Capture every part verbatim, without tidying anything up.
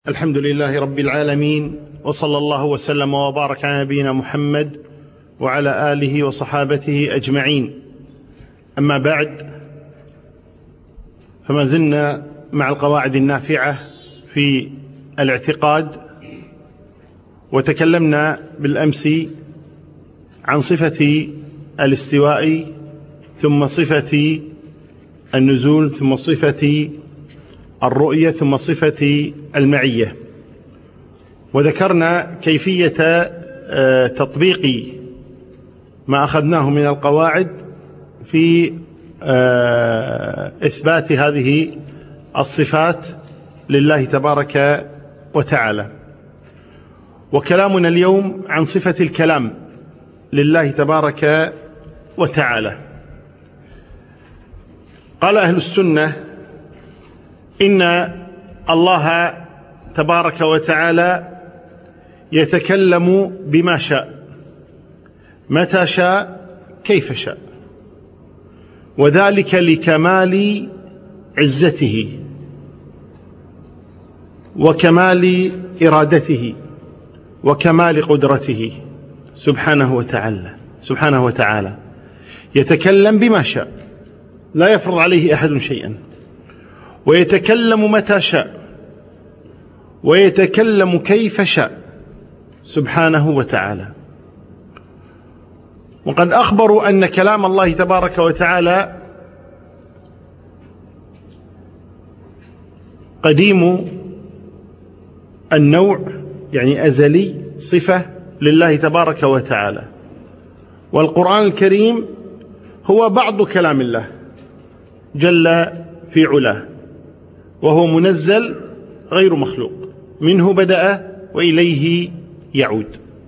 الحمد لله رب العالمين، وصلى الله وسلم وبارك على نبينا محمد وعلى آله وصحابته أجمعين. أما بعد، فما زلنا مع القواعد النافعة في الاعتقاد، وتكلمنا بالأمس عن صفة الاستواء، ثم صفة النزول، ثم صفة الرؤية، ثم صفة المعية، وذكرنا كيفية تطبيق ما أخذناه من القواعد في إثبات هذه الصفات لله تبارك وتعالى. وكلامنا اليوم عن صفة الكلام لله تبارك وتعالى. قال أهل السنة إن الله تبارك وتعالى يتكلم بما شاء، متى شاء، كيف شاء، وذلك لكمال عزته وكمال إرادته وكمال قدرته سبحانه وتعالى سبحانه وتعالى يتكلم بما شاء، لا يفرض عليه أحد شيئا، ويتكلم متى شاء، ويتكلم كيف شاء سبحانه وتعالى. وقد أخبروا أن كلام الله تبارك وتعالى قديم النوع، يعني أزلي، صفة لله تبارك وتعالى. والقرآن الكريم هو بعض كلام الله جل في علاه، وهو منزل غير مخلوق، منه بدأ وإليه يعود.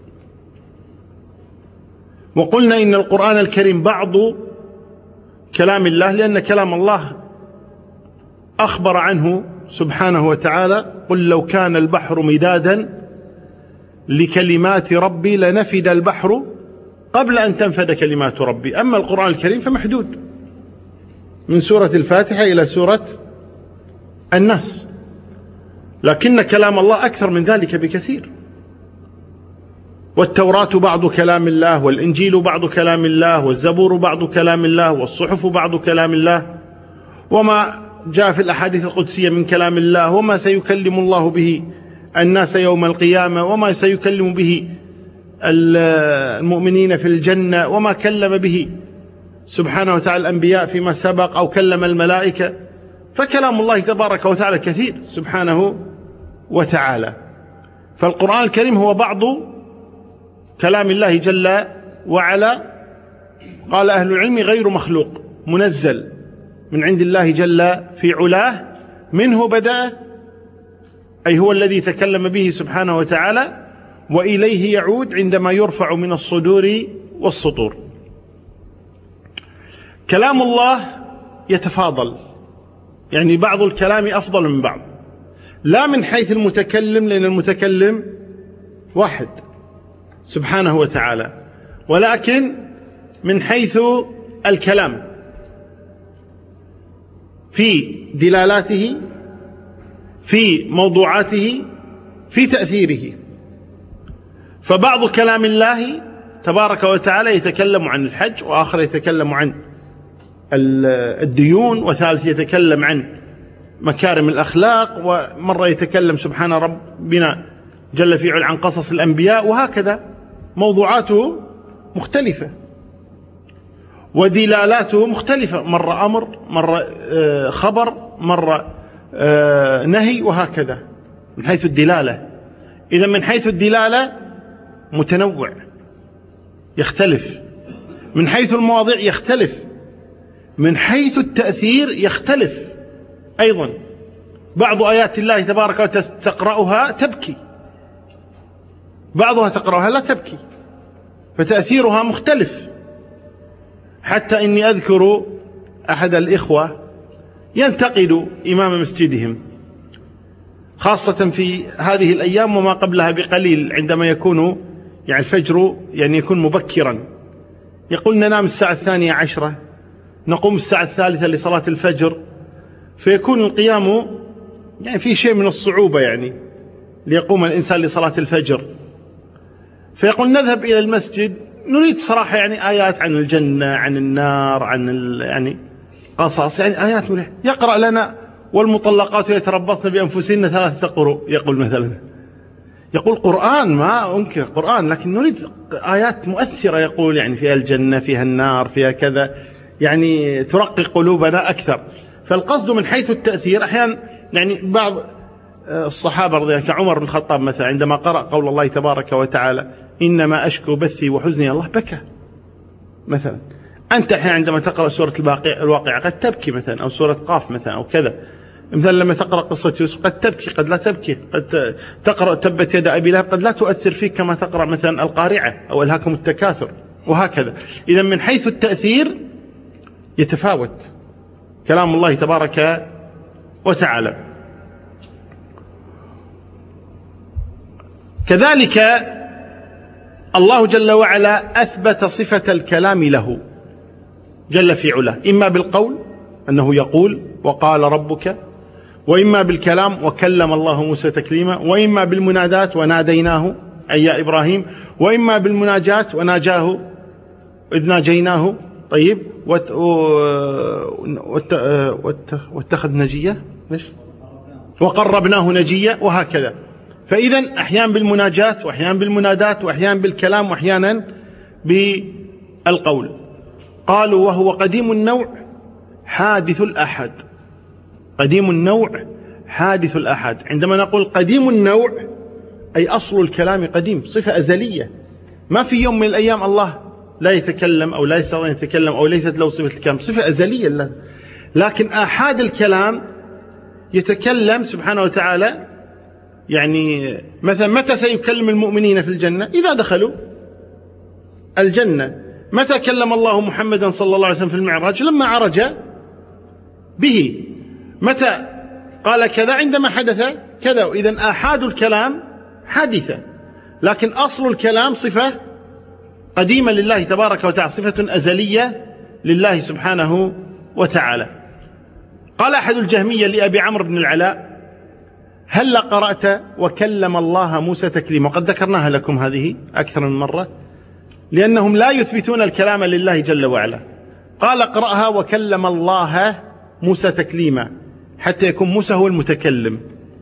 وقلنا إن القرآن الكريم بعض كلام الله، لأن كلام الله أخبر عنه سبحانه وتعالى: قل لو كان البحر مدادا لكلمات ربي لنفد البحر قبل أن تنفد كلمات ربي. أما القرآن الكريم فمحدود، من سورة الفاتحة إلى سورة الناس، لكن كلام الله أكثر من ذلك بكثير. والتوراة بعض كلام الله، والإنجيل بعض كلام الله، والزبور بعض كلام الله، والصحف بعض كلام الله، وما جاء في الأحاديث القدسية من كلام الله، وما سيكلم الله به الناس يوم القيامة، وما سيكلم به المؤمنين في الجنة، وما كلم به سبحانه وتعالى الأنبياء فيما سبق أو كلم الملائكة. فكلام الله تبارك وتعالى كثير سبحانه وتعالى. فالقرآن الكريم هو بعض كلام الله جل وعلا. قال أهل العلم: غير مخلوق، منزل من عند الله جل في علاه، منه بدأ، أي هو الذي تكلم به سبحانه وتعالى، وإليه يعود عندما يرفع من الصدور والسطور. كلام الله يتفاضل، يعني بعض الكلام أفضل من بعض، لا من حيث المتكلم، لأن المتكلم واحد سبحانه وتعالى، ولكن من حيث الكلام، في دلالاته، في موضوعاته، في تأثيره. فبعض كلام الله تبارك وتعالى يتكلم عن الحج، وآخر يتكلم عن الديون، وثالث يتكلم عن مكارم الأخلاق، ومرة يتكلم سبحان ربنا جل في علا عن قصص الأنبياء، وهكذا موضوعاته مختلفة ودلالاته مختلفة، مرة أمر، مرة خبر، مرة نهي، وهكذا من حيث الدلالة. إذا من حيث الدلالة متنوع، يختلف، من حيث المواضيع يختلف، من حيث التأثير يختلف أيضا. بعض آيات الله تبارك وتعالى تقرأها تبكي، بعضها تقرأها لا تبكي، فتأثيرها مختلف. حتى إني أذكر أحد الإخوة ينتقد إمام مسجدهم، خاصة في هذه الأيام وما قبلها بقليل، عندما يكون يعني الفجر يعني يكون مبكرا، يقول: ننام الساعة الثانية عشرة، نقوم الساعة الثالثة لصلاة الفجر، فيكون القيام يعني في شيء من الصعوبة، يعني ليقوم الإنسان لصلاة الفجر، فيقول نذهب إلى المسجد نريد صراحة يعني آيات عن الجنة، عن النار، عن يعني قصص، يعني آيات مليحة. يقرأ لنا والمطلقات يتربصن بأنفسهن ثلاثة قروء، يقول مثلا، يقول قرآن، ما أنكر قرآن، لكن نريد آيات مؤثرة، يقول يعني فيها الجنة، فيها النار، فيها كذا، يعني ترقي قلوبنا أكثر. فالقصد من حيث التأثير أحيانا يعني بعض الصحابة رضي الله كعمر بن الخطاب مثلا عندما قرأ قول الله تبارك وتعالى إنما أشكو بثي وحزني الله بكى مثلا. أنت أحيانا عندما تقرأ سورة الواقعة قد تبكي مثلا، أو سورة قاف مثلا أو كذا. مثلا لما تقرأ قصة يوسف قد تبكي قد لا تبكي، قد تقرأ تبت يد أبي لهب قد لا تؤثر فيك كما تقرأ مثلا القارعة أو ألهاكم التكاثر وهكذا. إذا من حيث التأثير يتفاوت كلام الله تبارك وتعالى. كذلك الله جل وعلا أثبت صفة الكلام له جل في علاه، إما بالقول أنه يقول وقال ربك، وإما بالكلام وكلم الله موسى تكليما، وإما بالمنادات وناديناه أي يا إبراهيم، وإما بالمناجات وناجاه إذ ناجيناه. طيب واتخذ نجية وقربناه نجية وهكذا. فإذا أحيانا بالمناجات وأحيانا بالمنادات وأحيانا بالكلام وأحيانا بالقول. قالوا وهو قديم النوع حادث الأحد. قديم النوع حادث الأحد. عندما نقول قديم النوع أي أصل الكلام قديم، صفة أزلية، ما في يوم من الأيام الله لا يتكلم أو لا يستطيع أن يتكلم أو ليست له صفة الكلام، صفة أزلية له. لكن آحاد الكلام يتكلم سبحانه وتعالى، يعني مثلا متى سيكلم المؤمنين في الجنة؟ إذا دخلوا الجنة. متى كلم الله محمدا صلى الله عليه وسلم في المعراج؟ لما عرج به. متى قال كذا؟ عندما حدث كذا. إذن آحاد الكلام حادثة، لكن أصل الكلام صفة قديمة لله تبارك وتعالى، صفة أزلية لله سبحانه وتعالى. قال أحد الجهمية لأبي عمرو بن العلاء هل قرأت وكلم الله موسى تكليما؟ وقد ذكرناها لكم هذه أكثر من مرة، لأنهم لا يثبتون الكلام لله جل وعلا. قال اقرأها وكلم الله موسى تكليما، حتى يكون موسى هو المتكلم.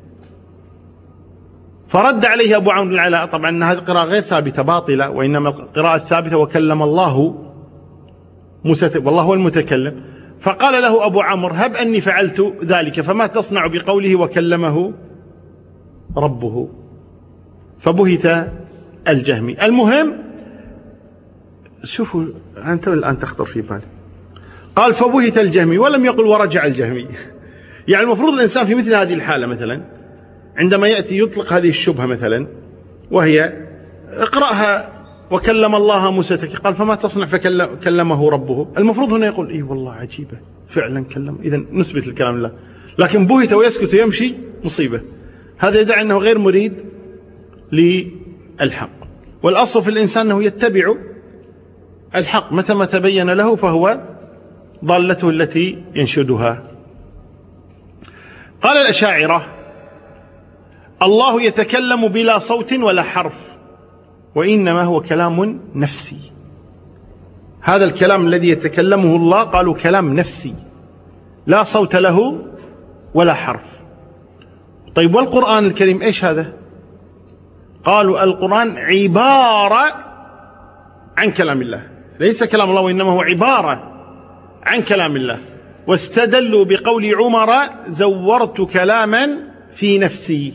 فرد عليه أبو عمرو بن العلاء طبعا أن هذه القراءة غير ثابتة باطلة، وإنما القراءة الثابتة وكلم الله موسى والله هو المتكلم. فقال له أبو عمرو هب أني فعلت ذلك، فما تصنع بقوله وكلمه ربه؟ فبهت الجهمي. المهم شوفوا أنت الآن تخطر في بالي، قال فبهت الجهمي ولم يقل ورجع الجهمي. يعني المفروض الإنسان في مثل هذه الحالة مثلا عندما يأتي يطلق هذه الشبهة مثلا، وهي اقرأها وكلم الله موسى تكليما، قال فما تصنع فكلمه ربه. المفروض هنا يقول اي والله عجيبة فعلا كلم، إذن نثبت الكلام لله. لكن بهت ويسكت ويمشي مصيبة. هذا يدعي أنه غير مريد للحق. والأصل في الإنسان أنه يتبع الحق، متى ما تبين له فهو ضالته التي ينشدها. قال الأشاعرة الله يتكلم بلا صوت ولا حرف، وإنما هو كلام نفسي. هذا الكلام الذي يتكلمه الله قالوا كلام نفسي لا صوت له ولا حرف. طيب والقرآن الكريم إيش هذا؟ قالوا القرآن عبارة عن كلام الله، ليس كلام الله وإنما هو عبارة عن كلام الله. واستدلوا بقول عمر زورت كلاما في نفسي.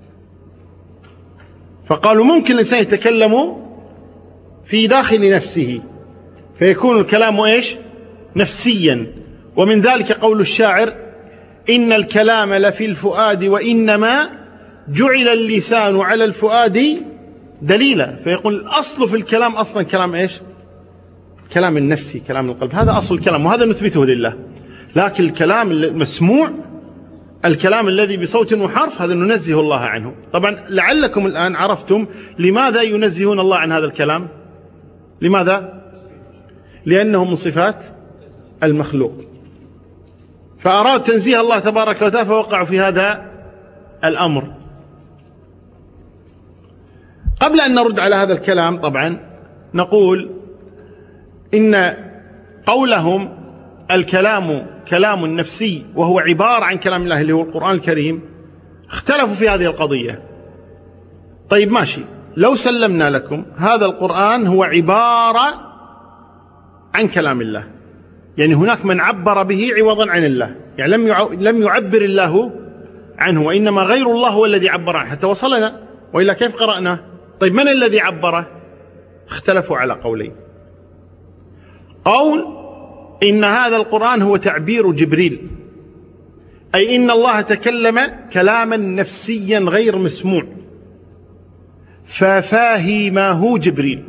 فقالوا ممكن الإنسان يتكلم في داخل نفسه فيكون الكلام إيش؟ نفسيا. ومن ذلك قول الشاعر إن الكلام لفي الفؤاد وإنما جعل اللسان على الفؤاد دليلا. فيقول الأصل في الكلام أصلا كلام إيش؟ كلام النفسي، كلام القلب، هذا أصل الكلام، وهذا نثبته لله. لكن الكلام المسموع، الكلام الذي بصوت وحرف، هذا ننزه الله عنه. طبعا لعلكم الآن عرفتم لماذا ينزهون الله عن هذا الكلام. لماذا؟ لأنه من صفات المخلوق، فأراد تنزيه الله تبارك وتعالى فوقعوا في هذا الأمر. قبل أن نرد على هذا الكلام طبعا نقول إن قولهم الكلام كلام نفسي وهو عبارة عن كلام الله اللي هو القرآن الكريم، اختلفوا في هذه القضية. طيب ماشي، لو سلمنا لكم هذا القرآن هو عبارة عن كلام الله، يعني هناك من عبر به عوضا عن الله، يعني لم لم يعبر الله عنه، وإنما غير الله هو الذي عبر عنه حتى وصلنا، وإلا كيف قرأناه؟ طيب من الذي عبره؟ اختلفوا على قولين. قول إن هذا القرآن هو تعبير جبريل، أي إن الله تكلم كلاما نفسيا غير مسموع ففاهمه جبريل،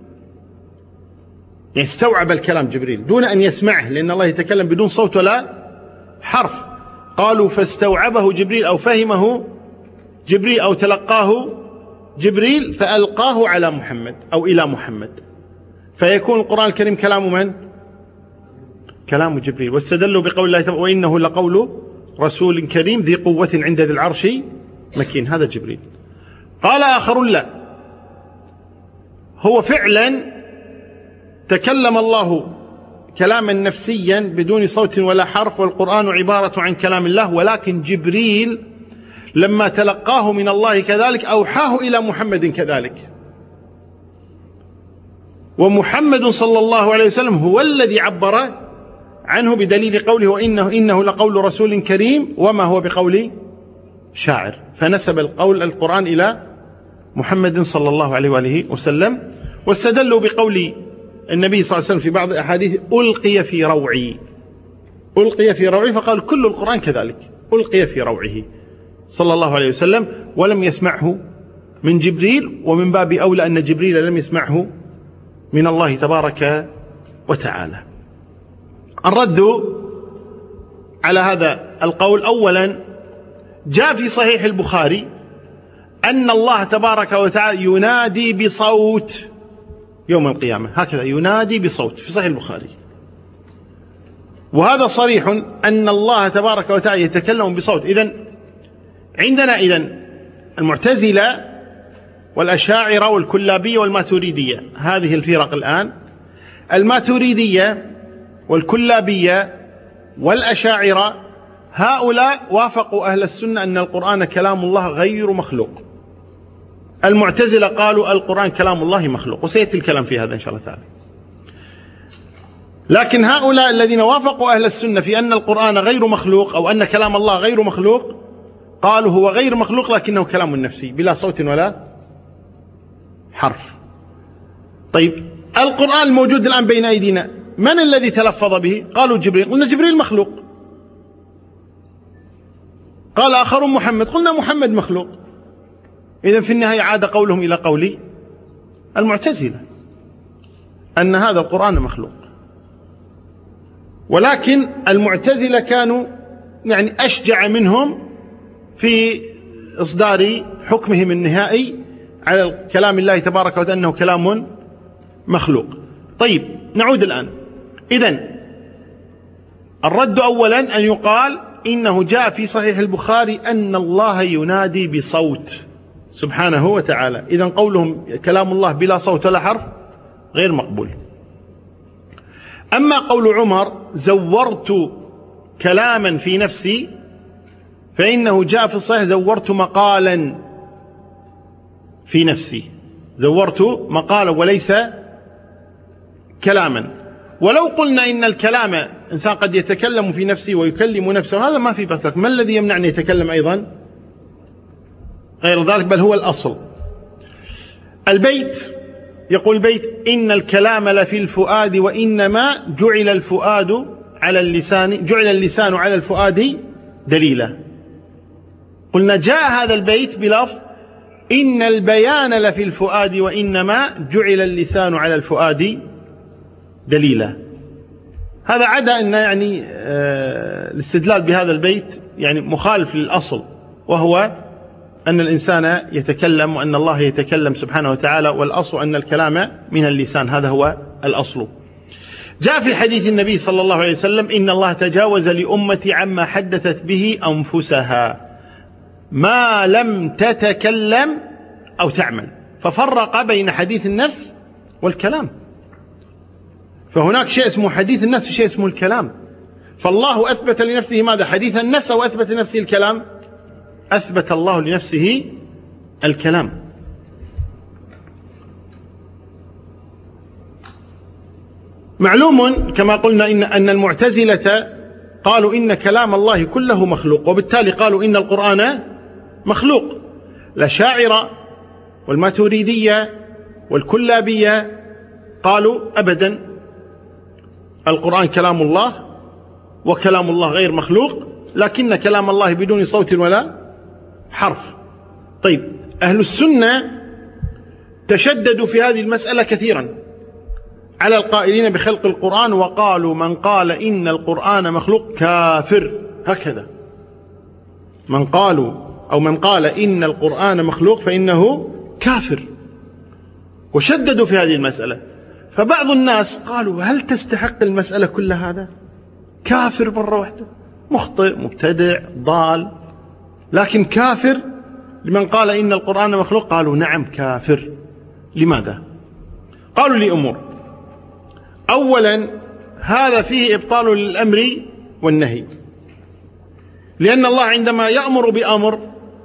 يعني استوعب الكلام جبريل دون أن يسمعه، لأن الله يتكلم بدون صوت ولا حرف. قالوا فاستوعبه جبريل أو فهمه جبريل أو تلقاه جبريل فألقاه على محمد أو إلى محمد، فيكون القرآن الكريم كلام من؟ كلام جبريل. واستدلوا بقول الله تعالى وإنه لقول رسول كريم ذي قوة عند ذي العرش مكين، هذا جبريل. قال آخرون لا، هو فعلا تكلم الله كلاما نفسيا بدون صوت ولا حرف، والقرآن عبارة عن كلام الله، ولكن جبريل لما تلقاه من الله كذلك أوحاه إلى محمد كذلك، ومحمد صلى الله عليه وسلم هو الذي عبر عنه بدليل قوله وإنه إنه لقول رسول كريم وما هو بقول شاعر، فنسب القول القرآن إلى محمد صلى الله عليه وآله وسلم. واستدلوا بقول النبي صلى الله عليه وسلم في بعض الأحاديث ألقي في روعي، ألقي في روعي، فقال كل القرآن كذلك ألقي في روعه صلى الله عليه وسلم، ولم يسمعه من جبريل، ومن باب أولى أن جبريل لم يسمعه من الله تبارك وتعالى. الرد على هذا القول أولا جاء في صحيح البخاري أن الله تبارك وتعالى ينادي بصوت يوم القيامة، هكذا ينادي بصوت في صحيح البخاري، وهذا صريح أن الله تبارك وتعالى يتكلم بصوت. إذن عندنا إذن المعتزلة والأشاعرة والكلابية والماتريدية، هذه الفرق الآن، الماتريدية والكلابية والأشاعرة هؤلاء وافقوا أهل السنة أن القرآن كلام الله غير مخلوق. المعتزلة قالوا القرآن كلام الله مخلوق، وسيأتي الكلام في هذا إن شاء الله تعالى. لكن هؤلاء الذين وافقوا أهل السنة في أن القرآن غير مخلوق أو أن كلام الله غير مخلوق قالوا هو غير مخلوق لكنه كلام نفسي بلا صوت ولا حرف. طيب القرآن الموجود الآن بين أيدينا من الذي تلفظ به؟ قالوا جبريل، قلنا جبريل مخلوق. قال آخرون محمد، قلنا محمد مخلوق. إذن في النهاية عاد قولهم إلى قول المعتزلة أن هذا القرآن مخلوق. ولكن المعتزلة كانوا يعني أشجع منهم في إصدار حكمهم النهائي على كلام الله تبارك وتعالى أنه كلام مخلوق. طيب نعود الآن. إذن الرد أولا أن يقال إنه جاء في صحيح البخاري أن الله ينادي بصوت سبحانه وتعالى، إذن قولهم كلام الله بلا صوت ولا حرف غير مقبول. أما قول عمر زورت كلاما في نفسي فإنه جاء في الصحيح زورت مقالا في نفسي، زورت مقالا وليس كلاما. ولو قلنا إن الكلام إنسان قد يتكلم في نفسه ويكلم نفسه، هذا ما في بس، لك ما الذي يمنع أن يتكلم أيضا غير ذلك؟ بل هو الأصل. البيت يقول البيت إن الكلام لفي الفؤاد وإنما جعل الفؤاد على اللسان، جعل اللسان على الفؤاد دليلا. قلنا جاء هذا البيت بلفظ إن البيان لفي الفؤاد وإنما جعل اللسان على الفؤاد دليلا. هذا عدا أن يعني آه الاستدلال بهذا البيت يعني مخالف للأصل، وهو أن الإنسان يتكلم وأن الله يتكلم سبحانه وتعالى، والأصل أن الكلام من اللسان، هذا هو الأصل. جاء في حديث النبي صلى الله عليه وسلم إن الله تجاوز لأمتي عما حدثت به أنفسها ما لم تتكلم أو تعمل، ففرق بين حديث النفس والكلام. فهناك شيء اسمه حديث النفس وشيء اسمه الكلام. فالله أثبت لنفسه ماذا؟ حديث النفس، أو أثبت لنفسه الكلام؟ أثبت الله لنفسه الكلام. معلوم كما قلنا إن أن المعتزلة قالوا إن كلام الله كله مخلوق، وبالتالي قالوا إن القرآن مخلوق. الأشاعرة والماتريدية والكلابية قالوا أبدا، القرآن كلام الله، وكلام الله غير مخلوق، لكن كلام الله بدون صوت ولا حرف. طيب، أهل السنة تشددوا في هذه المسألة كثيرا على القائلين بخلق القرآن، وقالوا من قال إن القرآن مخلوق كافر. هكذا من قالوا أو من قال إن القرآن مخلوق فإنه كافر، وشددوا في هذه المسألة. فبعض الناس قالوا هل تستحق المسألة كل هذا؟ كافر مرة واحدة، مخطئ مبتدع ضال، لكن كافر لمن قال إن القرآن مخلوق؟ قالوا نعم كافر. لماذا؟ قالوا لأمور. أولا، هذا فيه إبطال للأمر والنهي، لأن الله عندما يأمر بأمر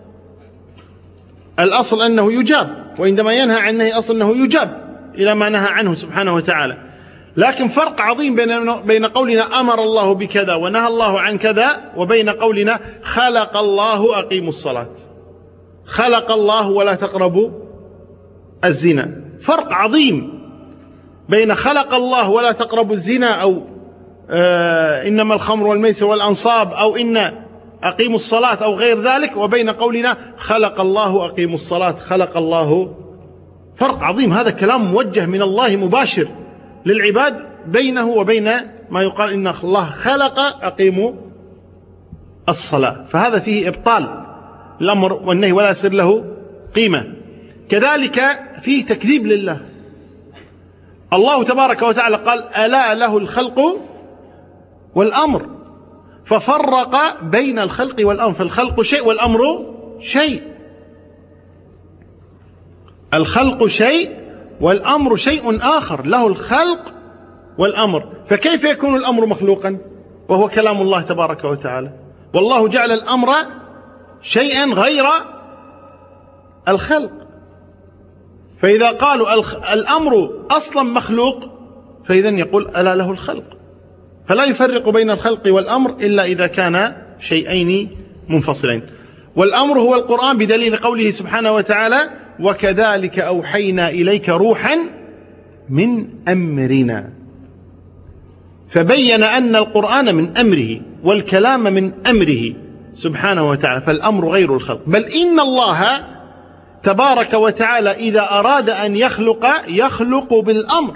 الأصل أنه يجاب، وعندما ينهى عن نهي أصل أنه يجاب إلى ما نهى عنه سبحانه وتعالى. لكن فرق عظيم بين بين قولنا أمر الله بكذا ونهى الله عن كذا، وبين قولنا خلق الله أقيموا الصلاة، خلق الله ولا تقربوا الزنا. فرق عظيم بين خلق الله ولا تقربوا الزنا، أو آه إنما الخمر والميسر والأنصاب، أو إن أقيموا الصلاة أو غير ذلك، وبين قولنا خلق الله أقيموا الصلاة، خلق الله. فرق عظيم. هذا كلام موجه من الله مباشر للعباد بينه وبين ما يقال إن الله خلق أقيموا الصلاة. فهذا فيه إبطال الأمر والنهي ولا يصير له قيمة. كذلك فيه تكذيب لله. الله تبارك وتعالى قال ألا له الخلق والأمر، ففرق بين الخلق والأمر. فالخلق شيء والأمر شيء، الخلق شيء والأمر شيء آخر، له الخلق والأمر. فكيف يكون الأمر مخلوقا وهو كلام الله تبارك وتعالى؟ والله جعل الأمر شيئا غير الخلق. فإذا قالوا الأمر أصلا مخلوق، فإذا يقول ألا له الخلق. فلا يفرق بين الخلق والأمر إلا إذا كان شيئين منفصلين. والأمر هو القرآن بدليل قوله سبحانه وتعالى وكذلك أوحينا إليك روحا من أمرنا. فبين أن القرآن من أمره والكلام من أمره سبحانه وتعالى، فالأمر غير الخلق. بل إن الله تبارك وتعالى إذا أراد أن يخلق يخلق بالأمر.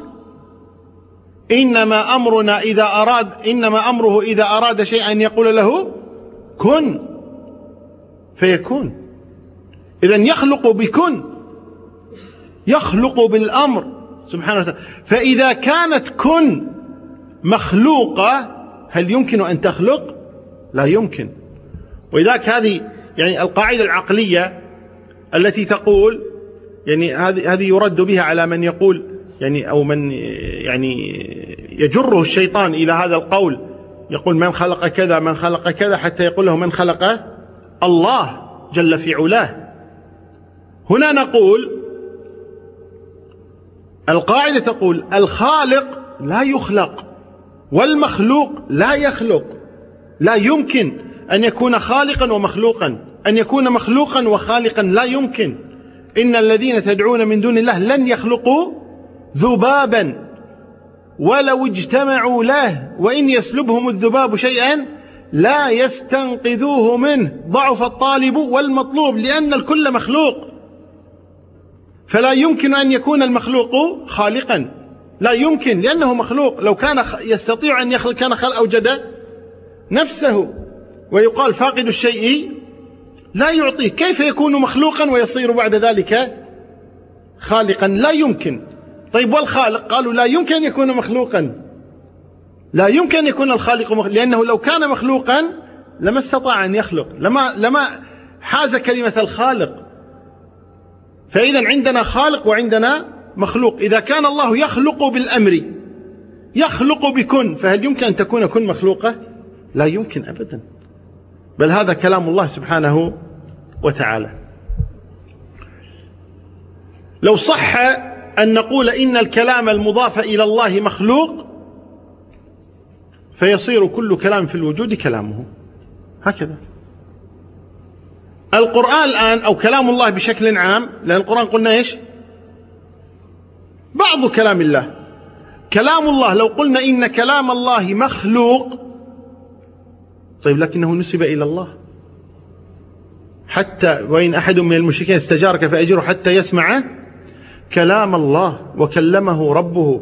إنما أمرنا إذا أراد إنما أمره إذا أراد شيئا أن يقول له كن فيكون. إذن يخلق بكن، يخلق بالأمر سبحانه وتعالى. فإذا كانت كن مخلوقة هل يمكن أن تخلق؟ لا يمكن. ولذلك هذه يعني القاعدة العقلية التي تقول يعني هذه هذه يرد بها على من يقول يعني أو من يعني يجره الشيطان إلى هذا القول، يقول من خلق كذا من خلق كذا، حتى يقول له من خلق الله جل في علاه. هنا نقول القاعدة تقول الخالق لا يخلق والمخلوق لا يخلق. لا يمكن أن يكون خالقا ومخلوقا، أن يكون مخلوقا وخالقا لا يمكن. إن الذين تدعون من دون الله لن يخلقوا ذبابا ولو اجتمعوا له وإن يسلبهم الذباب شيئا لا يستنقذوه منه، ضعف الطالب والمطلوب، لأن الكل مخلوق. فلا يمكن أن يكون المخلوق خالقا، لا يمكن، لأنه مخلوق. لو كان يستطيع أن يخلق كان خلق أوجد نفسه. ويقال فاقد الشيء لا يعطيه. كيف يكون مخلوقا ويصير بعد ذلك خالقا؟ لا يمكن. طيب والخالق؟ قالوا لا يمكن أن يكون مخلوقا، لا يمكن أن يكون الخالق مخلوق، لأنه لو كان مخلوقا لما استطاع أن يخلق، لما, لما حاز كلمة الخالق. فإذا عندنا خالق وعندنا مخلوق. إذا كان الله يخلق بالأمر، يخلق بكن، فهل يمكن أن تكون كن مخلوقة؟ لا يمكن أبدا، بل هذا كلام الله سبحانه وتعالى. لو صح أن نقول إن الكلام المضاف إلى الله مخلوق فيصير كل كلام في الوجود كلامه، هكذا. القرآن الآن أو كلام الله بشكل عام، لأن القرآن قلنا إيش؟ بعض كلام الله. كلام الله لو قلنا إن كلام الله مخلوق، طيب لكنه نسب إلى الله، حتى وإن أحد من المشركين استجارك فأجره حتى يسمع كلام الله وكلمه ربه.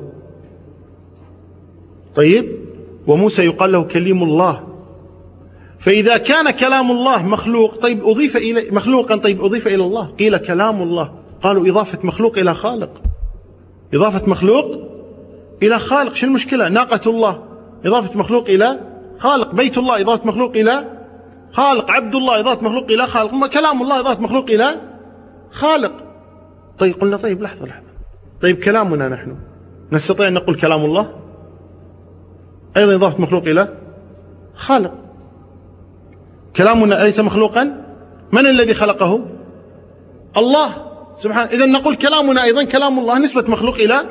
طيب وموسى يقال له كليم الله. فإذا كان كلام الله مخلوق، طيب أضيف إلى مخلوقا، طيب أضيف إلى الله، قيل كلام الله، قالوا إضافة مخلوق إلى خالق، إضافة مخلوق إلى خالق، شو المشكلة؟ ناقة الله إضافة مخلوق إلى خالق، بيت الله إضافة مخلوق إلى خالق، عبد الله إضافة مخلوق إلى خالق، كلام الله إضافة مخلوق إلى خالق. طيب قلنا طيب لحظة لحظة، طيب كلامنا نحن نستطيع أن نقول كلام الله أيضا إضافة مخلوق إلى خالق، كلامنا أليس مخلوقا؟ من الذي خلقه؟ الله سبحانه. إذن نقول كلامنا أيضا كلام الله نسبة مخلوق إلى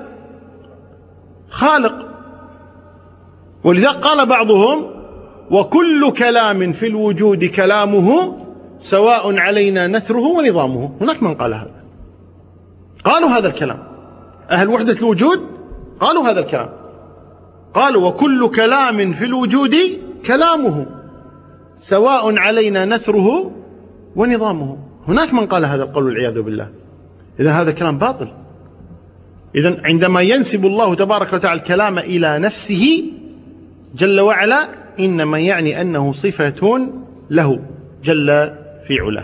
خالق. ولذا قال بعضهم وكل كلام في الوجود كلامه سواء علينا نثره ونظامه. هناك من قال هذا، قالوا هذا الكلام، أهل وحدة الوجود قالوا هذا الكلام، قالوا وكل كلام في الوجود كلامه سواء علينا نثره ونظامه. هناك من قال هذا القول والعياذ بالله. إذا هذا كلام باطل. إذن عندما ينسب الله تبارك وتعالى الكلام إلى نفسه جل وعلا إنما يعني أنه صفة له جل في علاه.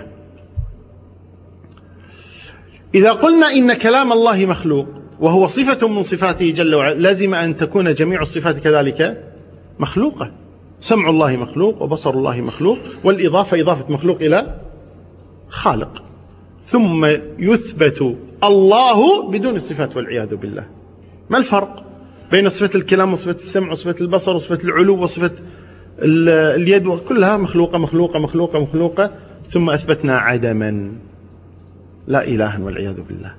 إذا قلنا إن كلام الله مخلوق وهو صفة من صفاته جل وعلا، لازم أن تكون جميع الصفات كذلك مخلوقة. سمع الله مخلوق وبصر الله مخلوق، والإضافة إضافة مخلوق إلى خالق، ثم يثبت الله بدون الصفات والعياذ بالله. ما الفرق بين صفة الكلام وصفة السمع وصفة البصر وصفة العلو وصفة اليد؟ كلها مخلوقة مخلوقة مخلوقة مخلوقة، ثم أثبتنا عدما لا إله والعياذ بالله.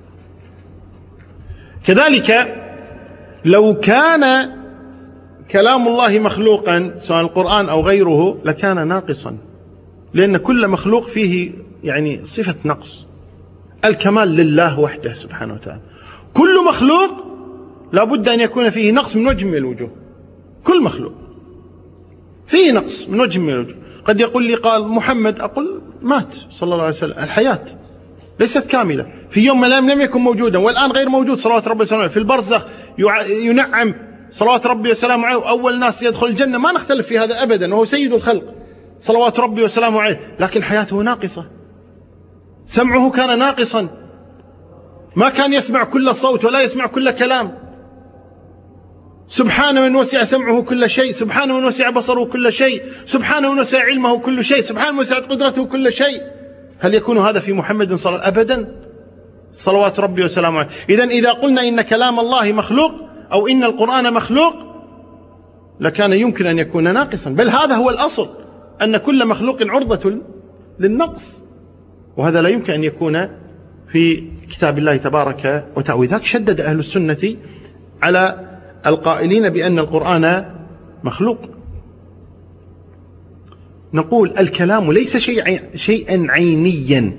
كذلك لو كان كلام الله مخلوقا سواء القرآن أو غيره لكان ناقصا، لأن كل مخلوق فيه يعني صفة نقص. الكمال لله وحده سبحانه وتعالى. كل مخلوق لابد أن يكون فيه نقص من وجه من الوجوه، كل مخلوق فيه نقص من وجه من الوجوه. قد يقول لي قال محمد، أقول مات صلى الله عليه وسلم، الحياة ليست كاملة، في يوم من الأيام لم يكن موجودا والآن غير موجود صلوات ربي وسلامه عليه، في البرزخ ينعم صلوات ربي وسلامه عليه، أول ناس يدخل الجنة، ما نختلف في هذا أبدا، وهو سيد الخلق صلوات ربي وسلامه عليه، لكن حياته ناقصة. سمعه كان ناقصا، ما كان يسمع كل صوت ولا يسمع كل كلام. سبحان من وسع سمعه كل شيء، سبحان من وسع بصره كل شيء، سبحان من وسع علمه كل شيء، سبحان من وسعت قدرته كل شيء. هل يكون هذا في محمد صلى الله عليه وسلم؟ أبدا، صلوات ربي وسلامه عليه. إذن إذا قلنا إن كلام الله مخلوق أو إن القرآن مخلوق لكان يمكن أن يكون ناقصا، بل هذا هو الأصل، أن كل مخلوق عرضة للنقص، وهذا لا يمكن أن يكون في كتاب الله تبارك وتعالى. وذاك شدد أهل السنة على القائلين بأن القرآن مخلوق. نقول الكلام ليس شيء شيئا عينيا،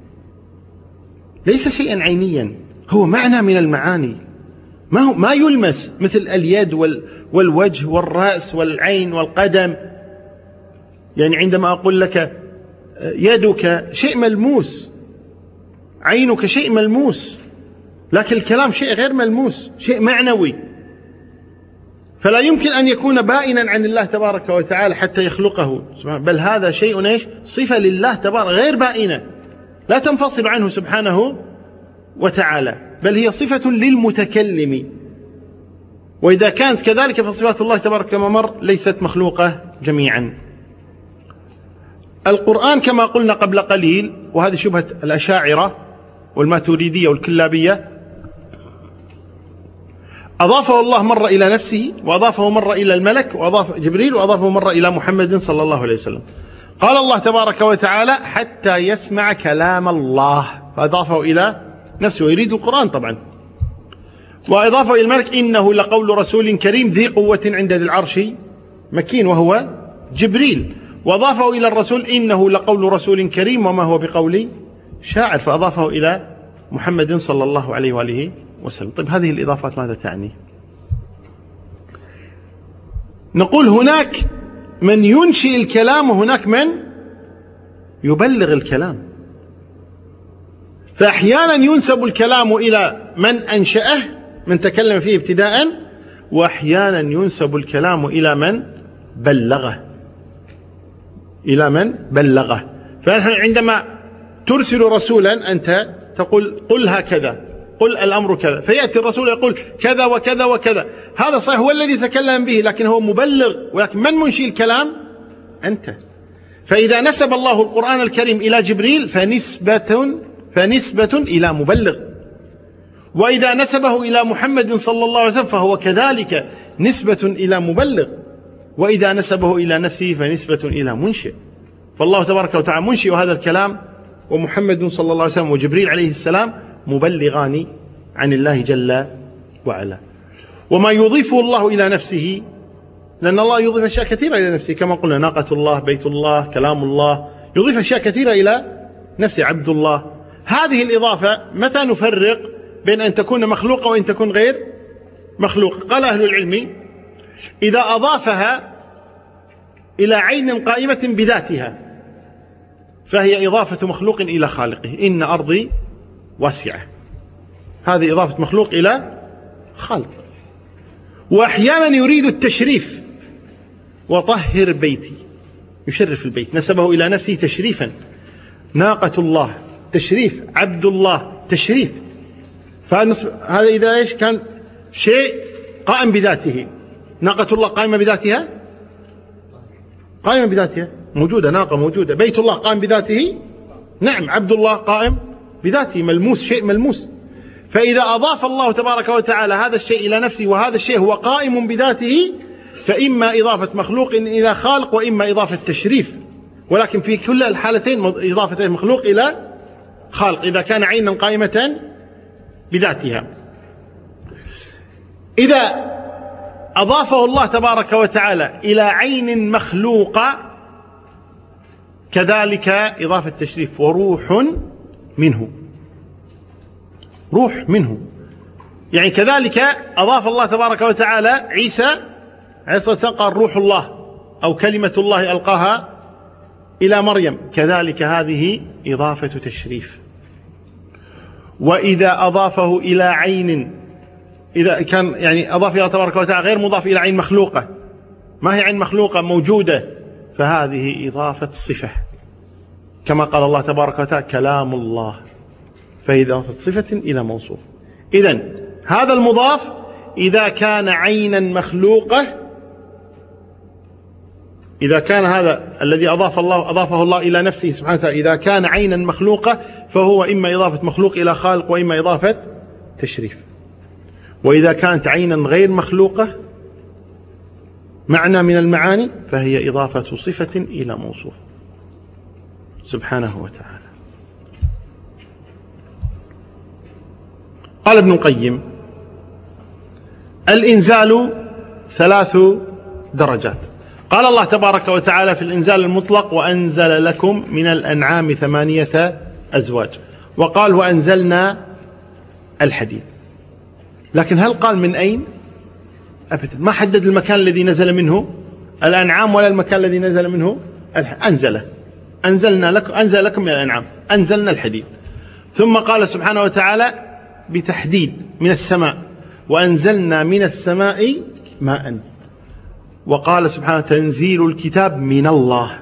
ليس شيئا عينيا، هو معنى من المعاني، ما هو ما يلمس، مثل اليد والوجه والرأس والعين والقدم. يعني عندما أقول لك يدك شيء ملموس، عينك شيء ملموس، لكن الكلام شيء غير ملموس، شيء معنوي، فلا يمكن أن يكون بائنا عن الله تبارك وتعالى حتى يخلقه، بل هذا شيء إيش؟ صفة لله تبارك غير بائنة، لا تنفصل عنه سبحانه وتعالى، بل هي صفة للمتكلم. وإذا كانت كذلك فصفات الله تبارك كما مر ليست مخلوقة جميعا. القرآن كما قلنا قبل قليل، وهذه شبهة الأشاعرة، والماتريدية والكلابية أضافه الله مرة إلى نفسه، وأضافه مرة إلى الملك، وأضاف جبريل، وأضافه مرة إلى محمد صلى الله عليه وسلم. قال الله تبارك وتعالى حتى يسمع كلام الله، فأضافه إلى نفسه، ويريد القرآن طبعا. وأضافه إلى الملك إنه لقول رسول كريم ذي قوة عند ذي العرش مكين، وهو جبريل. وأضافه إلى الرسول إنه لقول رسول كريم وما هو بقول شاعر، فأضافه إلى محمد صلى الله عليه وآله وسلم. طيب هذه الإضافات ماذا تعني؟ نقول هناك من ينشئ الكلام وهناك من يبلغ الكلام. فأحيانا ينسب الكلام إلى من أنشأه، من تكلم فيه ابتداء، وأحيانا ينسب الكلام إلى من بلغه، إلى من بلغه. فنحن عندما ترسل رسولا أنت تقول قل هكذا، قل الأمر كذا، فيأتي الرسول يقول كذا وكذا وكذا. هذا صحيح هو الذي تكلم به، لكن هو مبلغ، ولكن من منشئ الكلام؟ أنت. فإذا نسب الله القرآن الكريم إلى جبريل فنسبة فنسبة إلى مبلغ، وإذا نسبه إلى محمد صلى الله عليه وسلم فهو كذلك نسبة إلى مبلغ، وإذا نسبه إلى نفسه فنسبة إلى منشئ. فالله تبارك وتعالى منشئ هذا الكلام، ومحمد صلى الله عليه وسلم وجبريل عليه السلام مبلغان عن الله جل وعلا. وما يضيفه الله إلى نفسه، لأن الله يضيف أشياء كثيرة إلى نفسه، كما قلنا ناقة الله، بيت الله، كلام الله، يضيف أشياء كثيرة إلى نفسه، عبد الله. هذه الإضافة متى نفرق بين أن تكون مخلوقة وأن تكون غير مخلوقة؟ قال أهل العلم إذا أضافها إلى عين قائمة بذاتها فهي إضافة مخلوق إلى خالقه. إن أرضي واسعة، هذه إضافة مخلوق إلى خالق. وأحيانا يريد التشريف، وطهر بيتي، يشرف البيت، نسبه إلى نفسه تشريفا. ناقة الله تشريف، عبد الله تشريف. فهذا إذا إيش كان شيء قائم بذاته. ناقة الله قائمة بذاتها، قائمة بذاتها، موجودة ناقة موجودة. بيت الله قائم بذاته، نعم. عبد الله قائم بذاته، ملموس، شيء ملموس. فإذا أضاف الله تبارك وتعالى هذا الشيء إلى نفسه وهذا الشيء هو قائم بذاته، فإما إضافة مخلوق إلى خالق، وإما إضافة تشريف. ولكن في كل الحالتين إضافة مخلوق إلى خالق إذا كان عينا قائمة بذاتها. إذا أضافه الله تبارك وتعالى إلى عين مخلوقة كذلك إضافة تشريف. وروح منه، روح منه، يعني كذلك أضاف الله تبارك وتعالى عيسى عليه الصلاة والسلام قال روح الله أو كلمة الله ألقاها إلى مريم، كذلك هذه إضافة تشريف. وإذا أضافه إلى عين، إذا كان يعني أضاف الله تبارك وتعالى غير مضاف إلى عين مخلوقة، ما هي عين مخلوقة موجودة، فهذه إضافة صفة، كما قال الله تبارك وتعالى كلام الله، فهي إضافة صفة إلى موصوف. إذن هذا المضاف إذا كان عينا مخلوقة، إذا كان هذا الذي أضاف الله أضافه الله إلى نفسه سبحانه وتعالى إذا كان عينا مخلوقة فهو إما إضافة مخلوق إلى خالق وإما إضافة تشريف. وإذا كانت عينا غير مخلوقة معنى من المعاني فهي إضافة صفة إلى موصوف سبحانه وتعالى. قال ابن القيم الإنزال ثلاث درجات. قال الله تبارك وتعالى في الإنزال المطلق وأنزل لكم من الأنعام ثمانية أزواج، وقال وأنزلنا الحديد. لكن هل قال من أين؟ أبدا، ما حدد المكان الذي نزل منه الأنعام ولا المكان الذي نزل منه أنزله. أنزلنا لكم أنزل لكم من الأنعام، أنزلنا الحديد. ثم قال سبحانه وتعالى بتحديد من السماء وأنزلنا من السماء ماء. وقال سبحانه تنزيل الكتاب من الله.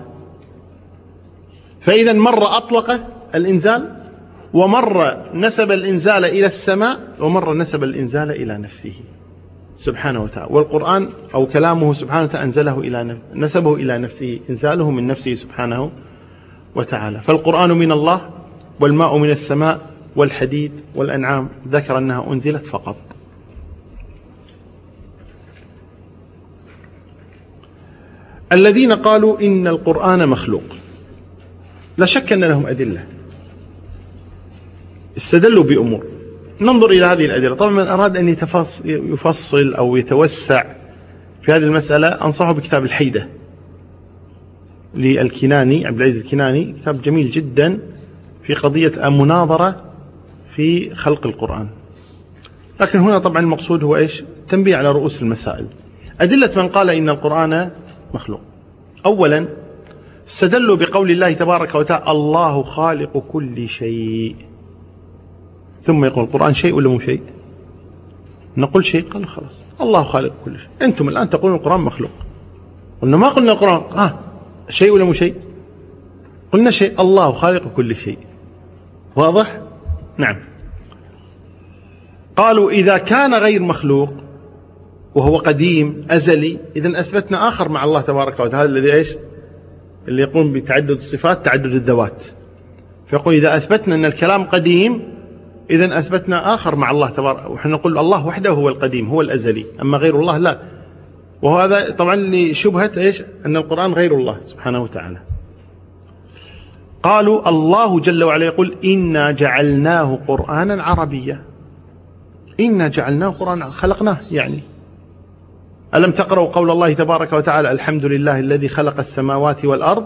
فإذا مرة أطلق الإنزال، ومرة نسب الإنزال إلى السماء، ومرة نسب الإنزال إلى نفسه سبحانه وتعالى. والقرآن أو كلامه سبحانه وتعالى أنزله إلى نسبه إلى نفسه، إنزاله من نفسه سبحانه وتعالى. فالقرآن من الله، والماء من السماء، والحديد والأنعام ذكر أنها أنزلت فقط. الذين قالوا إن القرآن مخلوق لا شك أن لهم أدلة، استدلوا بأمور، ننظر إلى هذه الأدلة. طبعا من أراد أن يفصل أو يتوسع في هذه المسألة أنصحه بكتاب الحيدة للكناني، عبد العزيز الكناني، كتاب جميل جدا في قضية مناظرة في خلق القرآن. لكن هنا طبعا المقصود هو إيش؟ تنبيه على رؤوس المسائل. أدلة من قال إن القرآن مخلوق: أولا استدلوا بقول الله تبارك وتعالى: الله خالق كل شيء. ثم يقول: القرآن شيء ولا مو شيء؟ نقول شيء، قالوا خلاص الله خالق كل شيء. أنتم الآن تقولون القرآن مخلوق، قلنا ما قلنا القرآن آه شيء ولا مو شيء؟ قلنا شيء، الله خالق كل شيء. واضح؟ نعم. قالوا إذا كان غير مخلوق وهو قديم أزلي، إذن أثبتنا آخر مع الله تبارك وتعالى، هذا الذي إيش؟ اللي يقوم بتعدد الصفات، تعدد الذوات. فيقول إذا أثبتنا أن الكلام قديم، إذن أثبتنا آخر مع الله تبارك، ونحن نقول الله وحده هو القديم، هو الأزلي، أما غير الله لا. وهذا طبعا لشبهة إيش؟ أن القرآن غير الله سبحانه وتعالى. قالوا الله جل وعلا يقول: إنا جعلناه قرآنا عربيا. إنا جعلناه قرآنا، خلقناه يعني. ألم تقرأوا قول الله تبارك وتعالى: الحمد لله الذي خلق السماوات والأرض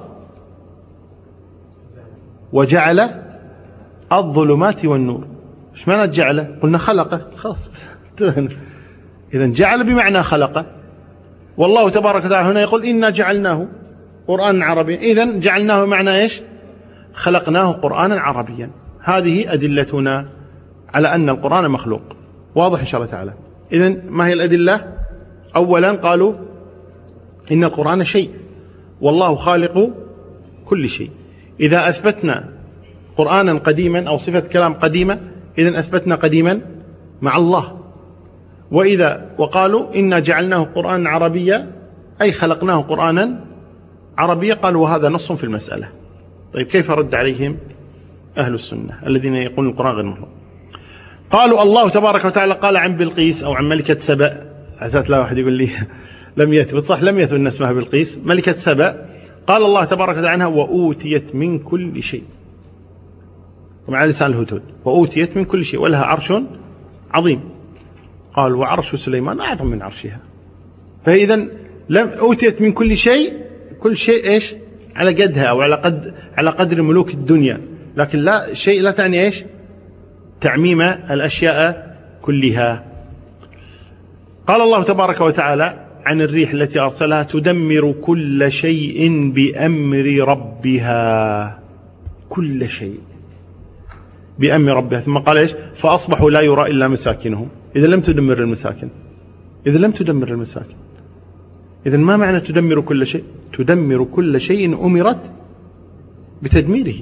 وجعل الظلمات والنور. ايش معنى جعله؟ قلنا خلقه، خلاص. إذن جعل بمعنى خلقه، والله تبارك وتعالى هنا يقول: إنا جعلناه قرآنا عربيا. إذن جعلناه معنى إيش؟ خلقناه قرآنا عربيا. هذه أدلتنا على أن القرآن مخلوق. واضح إن شاء الله تعالى. إذن ما هي الأدلة؟ أولا قالوا إن القرآن شيء والله خالق كل شيء. إذا أثبتنا قرآنا قديما أو صفة كلام قديمة، إذن أثبتنا قديما مع الله. وإذا وقالوا إنا جعلناه قرآنا عربيا، أي خلقناه قرآنا عربيا، قالوا وهذا نص في المسألة. طيب كيف رد عليهم أهل السنة الذين يقولون القرآن غير مخلوق؟ قالوا الله تبارك وتعالى قال عن بلقيس أو عن ملكة سبأ، أثبت لا واحد يقول لي لم يثبت، صح لم يثبت أن اسمها بلقيس، ملكة سبأ. قال الله تبارك وتعالى عنها: وأوتيت من كل شيء، ومع لسان الهدهد، وأوتيت من كل شيء ولها عرش عظيم. قال: وعرش سليمان أعظم من عرشها. فإذا لم أوتيت من كل شيء، كل شيء إيش؟ على قدها أو على قد على قدر ملوك الدنيا، لكن لا شيء لا تعني إيش؟ تعميم الأشياء كلها. قال الله تبارك وتعالى عن الريح التي أرسلها: تدمر كل شيء بأمر ربها. كل شيء بأمر ربها. ثم قال إيش؟ فأصبحوا لا يرى إلا مساكنهم. إذا لم تدمر المساكن، إذا لم تدمر المساكن، إذا ما معنى تدمر كل شيء؟ تدمر كل شيء أمرت بتدميره،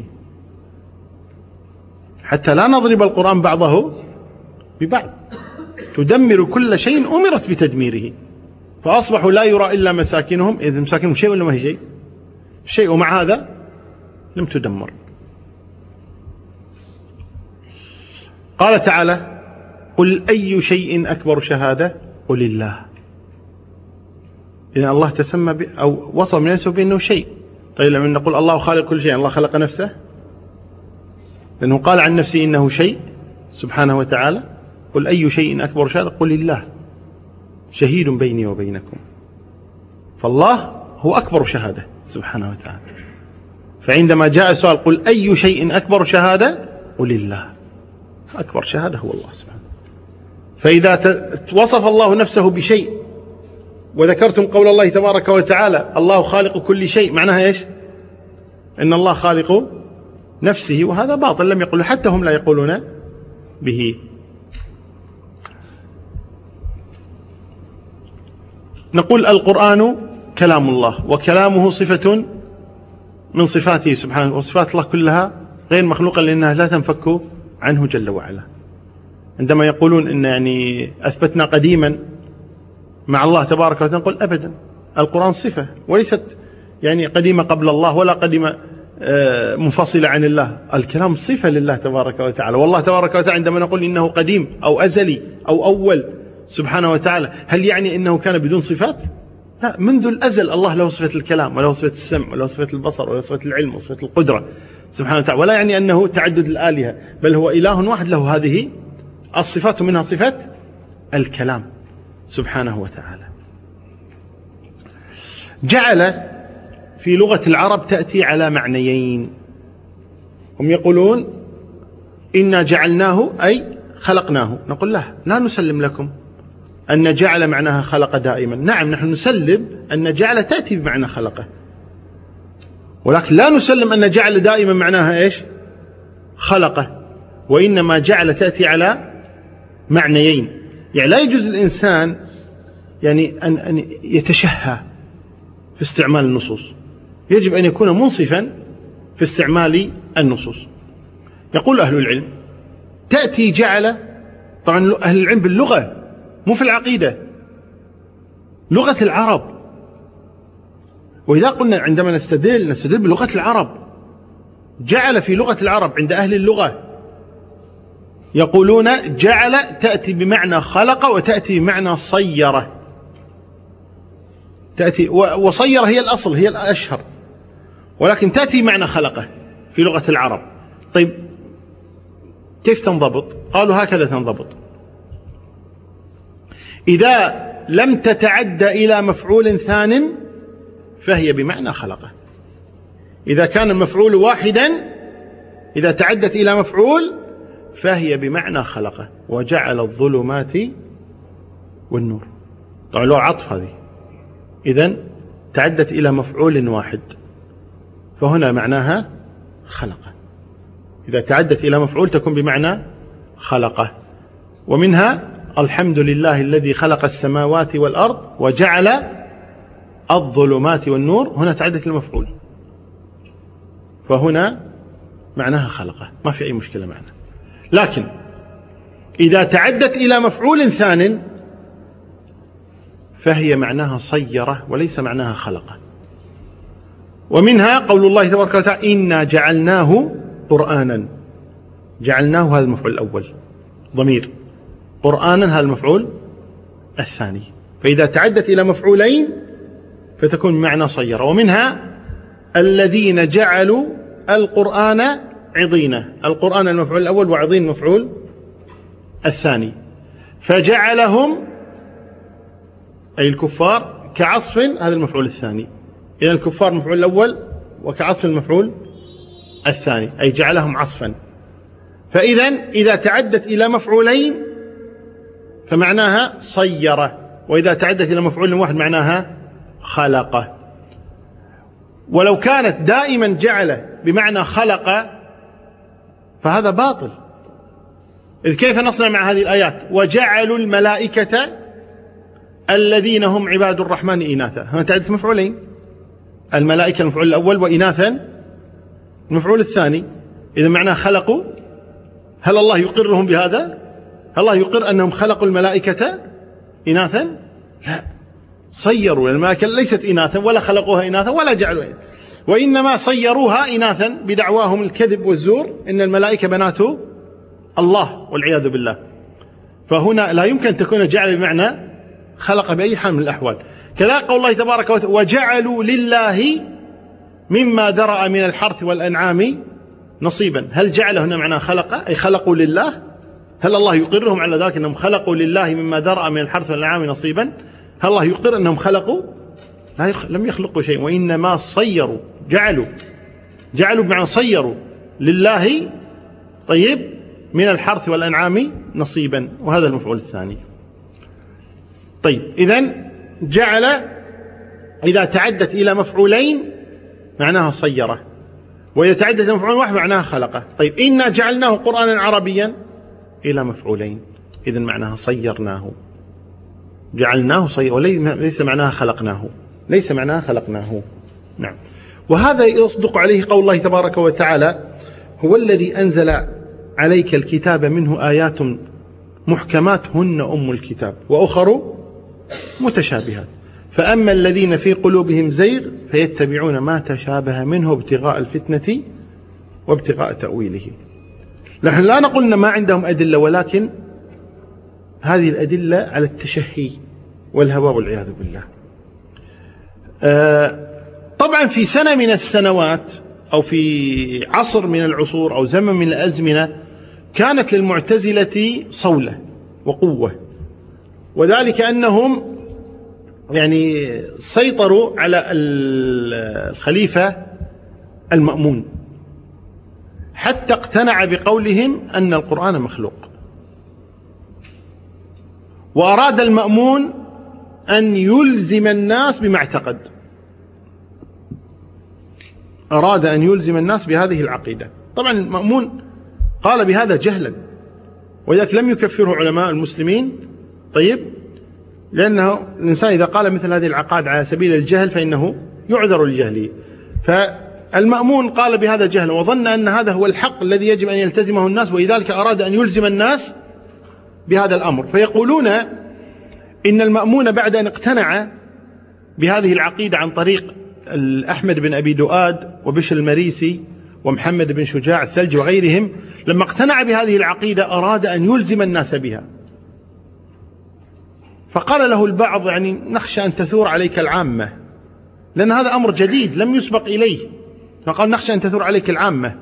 حتى لا نضرب القرآن بعضه ببعض. تدمر كل شيء أمرت بتدميره، فأصبحوا لا يرى إلا مساكنهم. إذا مساكنهم شيء ولا ما هي شيء؟ شيء، ومع هذا لم تدمر. قال تعالى: قل أي شيء أكبر شهادة؟ قل الله. إذا الله تسمى ب... أو وصف من نفسه بأنه شيء. طيب لما نقول الله خالق كل شيء، الله خلق نفسه؟ لأنه قال عن نفسه إنه شيء سبحانه وتعالى. قل أي شيء أكبر شهادة؟ قل الله شهيد بيني وبينكم. فالله هو أكبر شهادة سبحانه وتعالى. فعندما جاء السؤال قل أي شيء أكبر شهادة؟ قل الله. أكبر شهادة هو الله سبحانه. فإذا وصف الله نفسه بشيء وذكرتم قول الله تبارك وتعالى الله خالق كل شيء، معناها إيش؟ إن الله خالق نفسه، وهذا باطل لم يقل، حتى هم لا يقولون به. نقول القرآن كلام الله، وكلامه صفة من صفاته سبحانه، وصفات الله كلها غير مخلوقة لأنها لا تنفك عنه جل وعلا. عندما يقولون إن يعني أثبتنا قديما مع الله تبارك وتعالى، نقول أبدا، القرآن صفة وليست يعني قديمة قبل الله ولا قديمة منفصلة عن الله. الكلام صفة لله تبارك وتعالى، والله تبارك وتعالى عندما نقول إنه قديم أو أزلي أو أول سبحانه وتعالى، هل يعني أنه كان بدون صفات؟ لا، منذ الأزل الله له صفة الكلام وله صفة السمع وله صفة البصر وله صفة العلم وصفة القدرة سبحانه وتعالى، ولا يعني أنه تعدد الآلهة، بل هو إله واحد له هذه الصفات، منها صفة الكلام سبحانه وتعالى. جعل في لغة العرب تأتي على معنيين، هم يقولون إنا جعلناه أي خلقناه، نقول له لا نسلم لكم أن جعل معناها خلق دائما. نعم، نحن نسلم أن جعل تأتي بمعنى خلقه، ولكن لا نسلم أن جعل دائما معناها إيش؟ خلقه، وإنما جعل تأتي على معنيين. يعني لا يجوز الإنسان يعني أن أن يتشهى في استعمال النصوص، يجب أن يكون منصفا في استعمال النصوص. يقول أهل العلم تأتي جعل، طبعا أهل العلم باللغة مو في العقيدة، لغة العرب. وإذا قلنا عندما نستدل نستدل بلغة العرب، جعل في لغة العرب عند أهل اللغة يقولون جعل تأتي بمعنى خلق وتأتي بمعنى صيرة، تأتي وصيرة هي الأصل هي الأشهر، ولكن تأتي معنى خلقه في لغة العرب. طيب كيف تنضبط؟ قالوا هكذا تنضبط: إذا لم تتعد إلى مفعول ثان فهي بمعنى خلقه. إذا كان المفعول واحدا، إذا تعدت إلى مفعول فهي بمعنى خلقه. وجعل الظلمات والنور، طبعا له عطف هذه، إذن تعدت إلى مفعول واحد فهنا معناها خلقه. إذا تعدت إلى مفعول تكون بمعنى خلقه. ومنها الحمد لله الذي خلق السماوات والأرض وجعل الظلمات والنور، هنا تعدت المفعول فهنا معناها خلقه، ما في أي مشكلة معنا. لكن إذا تعدت إلى مفعول ثان فهي معناها صيرة وليس معناها خلقه. ومنها قول الله تبارك وتعالى إنا جعلناه قرآنا، جعلناه هذا المفعول الأول ضمير، قرآنا هذا المفعول الثاني، فإذا تعدت إلى مفعولين فتكون بمعنى صيرة. ومنها الذين جعلوا القرآن عضينة، القرآن المفعول الأول وعضين المفعول الثاني، فجعلهم أي الكفار كعصف هذا المفعول الثاني. إذن الكفار المفعول الأول وكعصف المفعول الثاني، أي جعلهم عصفا. فإذن إذا تعدت إلى مفعولين فمعناها صيرة، وإذا تعدت إلى مفعول واحد معناها خلقه. ولو كانت دائما جعل بمعنى خلق فهذا باطل، إذ كيف نصنع مع هذه الآيات؟ وجعلوا الملائكة الذين هم عباد الرحمن إناثا، هنا تعدت مفعولين، الملائكة المفعول الأول وإناثا المفعول الثاني، إذا معناه خلقوا. هل الله يقرهم بهذا؟ هل الله يقر أنهم خلقوا الملائكة إناثا؟ لا، صيروا الملائكة ليست إناثا ولا خلقوها إناثا ولا جعلوا إناثا، وإنما صيروها إناثا بدعواهم الكذب والزور إن الملائكة بنات الله والعياذ بالله. فهنا لا يمكن تكون جعل بمعنى خلق بأي حال من الأحوال. كذلك قول الله تبارك وتعالى وجعلوا لله مما ذرأ من الحرث والأنعام نصيبا، هل جعل هنا معنى خلق أي خلقوا لله؟ هل الله يقرهم على ذلك أنهم خلقوا لله مما ذرأ من الحرث والأنعام نصيبا؟ هل الله يقر أنهم خلقوا؟ لا يخ... لم يخلقوا شيء، وإنما صيروا، جعلوا جعلوا بمعنى صيروا لله طيب من الحرث والأنعام نصيبا، وهذا المفعول الثاني. طيب إذن جعل إذا تعدت إلى مفعولين معناها صيرة، وإذا تعدت إلى مفعول واحد معناها خلقه. طيب إنا جعلناه قرآنا عربيا إلى مفعولين، إذن معناها صيرناه، جعلناه صير، وليس معناها خلقناه، ليس معناها خلقناه. نعم. وهذا يصدق عليه قول الله تبارك وتعالى هو الذي أنزل عليك الكتاب منه آيات محكمات هن أم الكتاب وأخر متشابهات. فأما الذين في قلوبهم زيغ فيتبعون ما تشابه منه ابتغاء الفتنة وابتغاء تأويله. نحن لا نقول إن ما عندهم أدلة، ولكن هذه الأدلة على التشهي والهوى والعياذ بالله. آه طبعا في سنة من السنوات أو في عصر من العصور أو زمن من الأزمنة كانت للمعتزلة صولة وقوة، وذلك أنهم يعني سيطروا على الخليفة المأمون حتى اقتنع بقولهم أن القرآن مخلوق، وأراد المأمون أن يلزم الناس بما اعتقد، أراد أن يلزم الناس بهذه العقيدة. طبعا المأمون قال بهذا جهلا، ولذلك لم يكفره علماء المسلمين. طيب، لأنه الإنسان إذا قال مثل هذه العقائد على سبيل الجهل فإنه يعذر لجهله. فالمأمون قال بهذا جهلا وظن أن هذا هو الحق الذي يجب أن يلتزمه الناس، ولذلك أراد أن يلزم الناس بهذا الأمر. فيقولون إن المأمون بعد أن اقتنع بهذه العقيدة عن طريق أحمد بن أبي دؤاد وبشر المريسي ومحمد بن شجاع الثلج وغيرهم، لما اقتنع بهذه العقيدة أراد أن يلزم الناس بها. فقال له البعض يعني نخشى أن تثور عليك العامة، لأن هذا أمر جديد لم يسبق إليه، فقال نخشى أن تثور عليك العامة.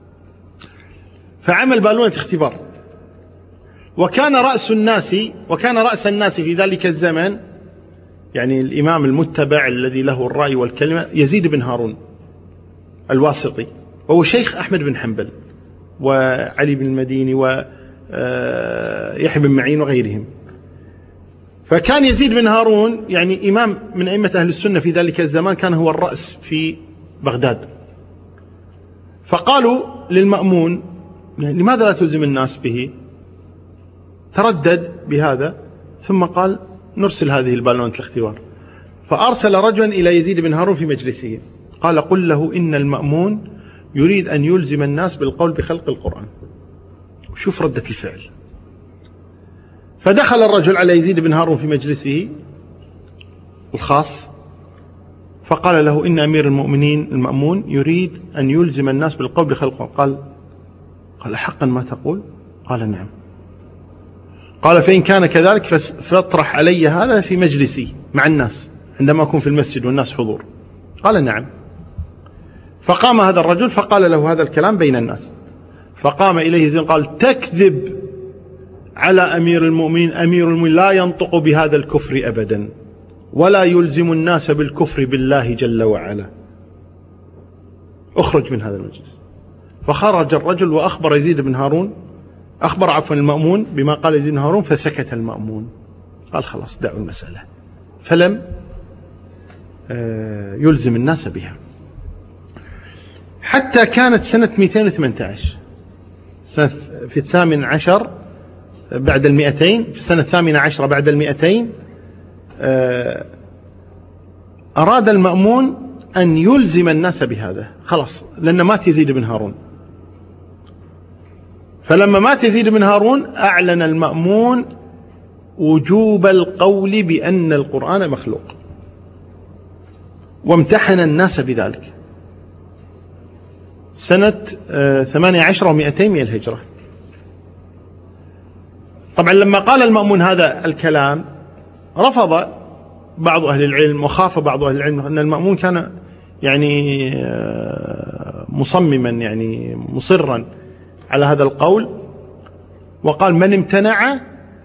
فعمل بالونة اختبار، وكان رأس الناس وكان رأس الناس في ذلك الزمن يعني الإمام المتبع الذي له الرأي والكلمة يزيد بن هارون الواسطي، وهو شيخ أحمد بن حنبل وعلي بن المديني ويحيى بن معين وغيرهم. فكان يزيد بن هارون يعني إمام من أئمة أهل السنة في ذلك الزمان، كان هو الرأس في بغداد. فقالوا للمأمون يعني لماذا لا تلزم الناس به؟ تردد بهذا ثم قال نرسل هذه البالونة الاختبار. فأرسل رجلا إلى يزيد بن هارون في مجلسه، قال قل له إن المأمون يريد أن يلزم الناس بالقول بخلق القرآن. شوف ردة الفعل. فدخل الرجل على يزيد بن هارون في مجلسه الخاص فقال له إن أمير المؤمنين المأمون يريد أن يلزم الناس بالقول بخلق القرآن. قال قال حقا ما تقول؟ قال نعم. قال فإن كان كذلك فاطرح علي هذا في مجلسي مع الناس عندما أكون في المسجد والناس حضور. قال نعم. فقام هذا الرجل فقال له هذا الكلام بين الناس. فقام إليه زين قال تكذب على أمير المؤمنين، أمير المؤمنين لا ينطق بهذا الكفر أبدا ولا يلزم الناس بالكفر بالله جل وعلا، اخرج من هذا المجلس. فخرج الرجل وأخبر يزيد بن هارون أخبر عفوا المأمون بما قال يزيد بن هارون، فسكت المأمون قال خلاص دعوا المسألة، فلم يلزم الناس بها حتى كانت سنة مئتين وثمانية عشر، سنة في الثامن عشر بعد المئتين، في السنة الثامنة عشرة بعد المئتين أراد المأمون أن يلزم الناس بهذا خلاص، لأن مات يزيد بن هارون. فلما مات يزيد بن هارون أعلن المأمون وجوب القول بأن القرآن مخلوق، وامتحن الناس بذلك سنة ثمانية عشر ومئتين من الهجرة. طبعا لما قال المأمون هذا الكلام رفض بعض أهل العلم وخاف بعض أهل العلم أن المأمون كان يعني مصمما يعني مصرا على هذا القول، وقال من امتنع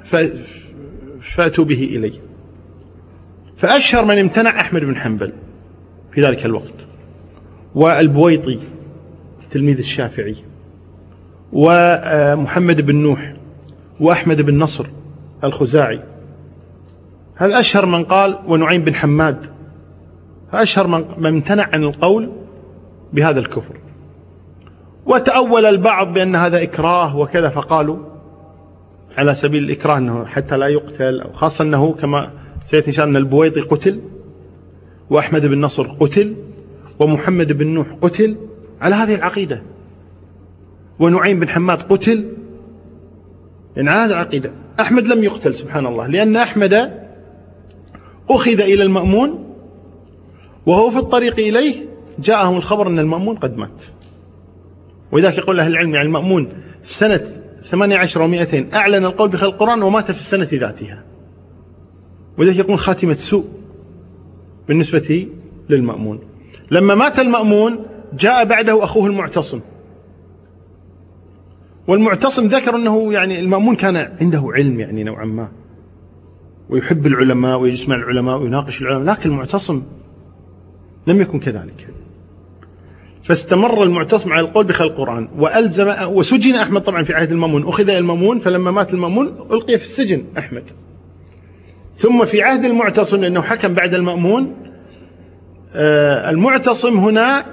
فأتوا به إلي. فأشهر من امتنع أحمد بن حنبل في ذلك الوقت، والبويطي تلميذ الشافعي، ومحمد بن نوح، وأحمد بن نصر الخزاعي. هذا أشهر من قال، ونعيم بن حماد، أشهر من امتنع عن القول بهذا الكفر. وتأول البعض بأن هذا إكراه وكذا، فقالوا على سبيل الإكراه أنه حتى لا يقتل، أو خاصة أنه كما سيأتي إن شاء الله أن البويطي قتل، وأحمد بن نصر قتل، ومحمد بن نوح قتل على هذه العقيدة، ونعيم بن حماد قتل يعني على هذه العقيدة. أحمد لم يقتل سبحان الله، لأن أحمد أخذ إلى المأمون، وهو في الطريق إليه جاءهم الخبر أن المأمون قد مات. ولذلك يقول أهل العلم يعني المأمون سنة ثمانية عشر ومئتين أعلن القول بخلق القرآن ومات في السنة ذاتها، ولذلك يكون خاتمة سوء بالنسبة للمأمون. لما مات المأمون جاء بعده أخوه المعتصم، والمعتصم ذكر أنه يعني المأمون كان عنده علم يعني نوعا ما، ويحب العلماء ويسمع العلماء ويناقش العلماء، لكن المعتصم لم يكن كذلك. فاستمر المعتصم على القول بخلق القرآن وألزم، وسجن أحمد طبعا في عهد المأمون، أخذ إلى المأمون، فلما مات المأمون ألقي في السجن أحمد. ثم في عهد المعتصم لأنه حكم بعد المأمون، آه المعتصم هنا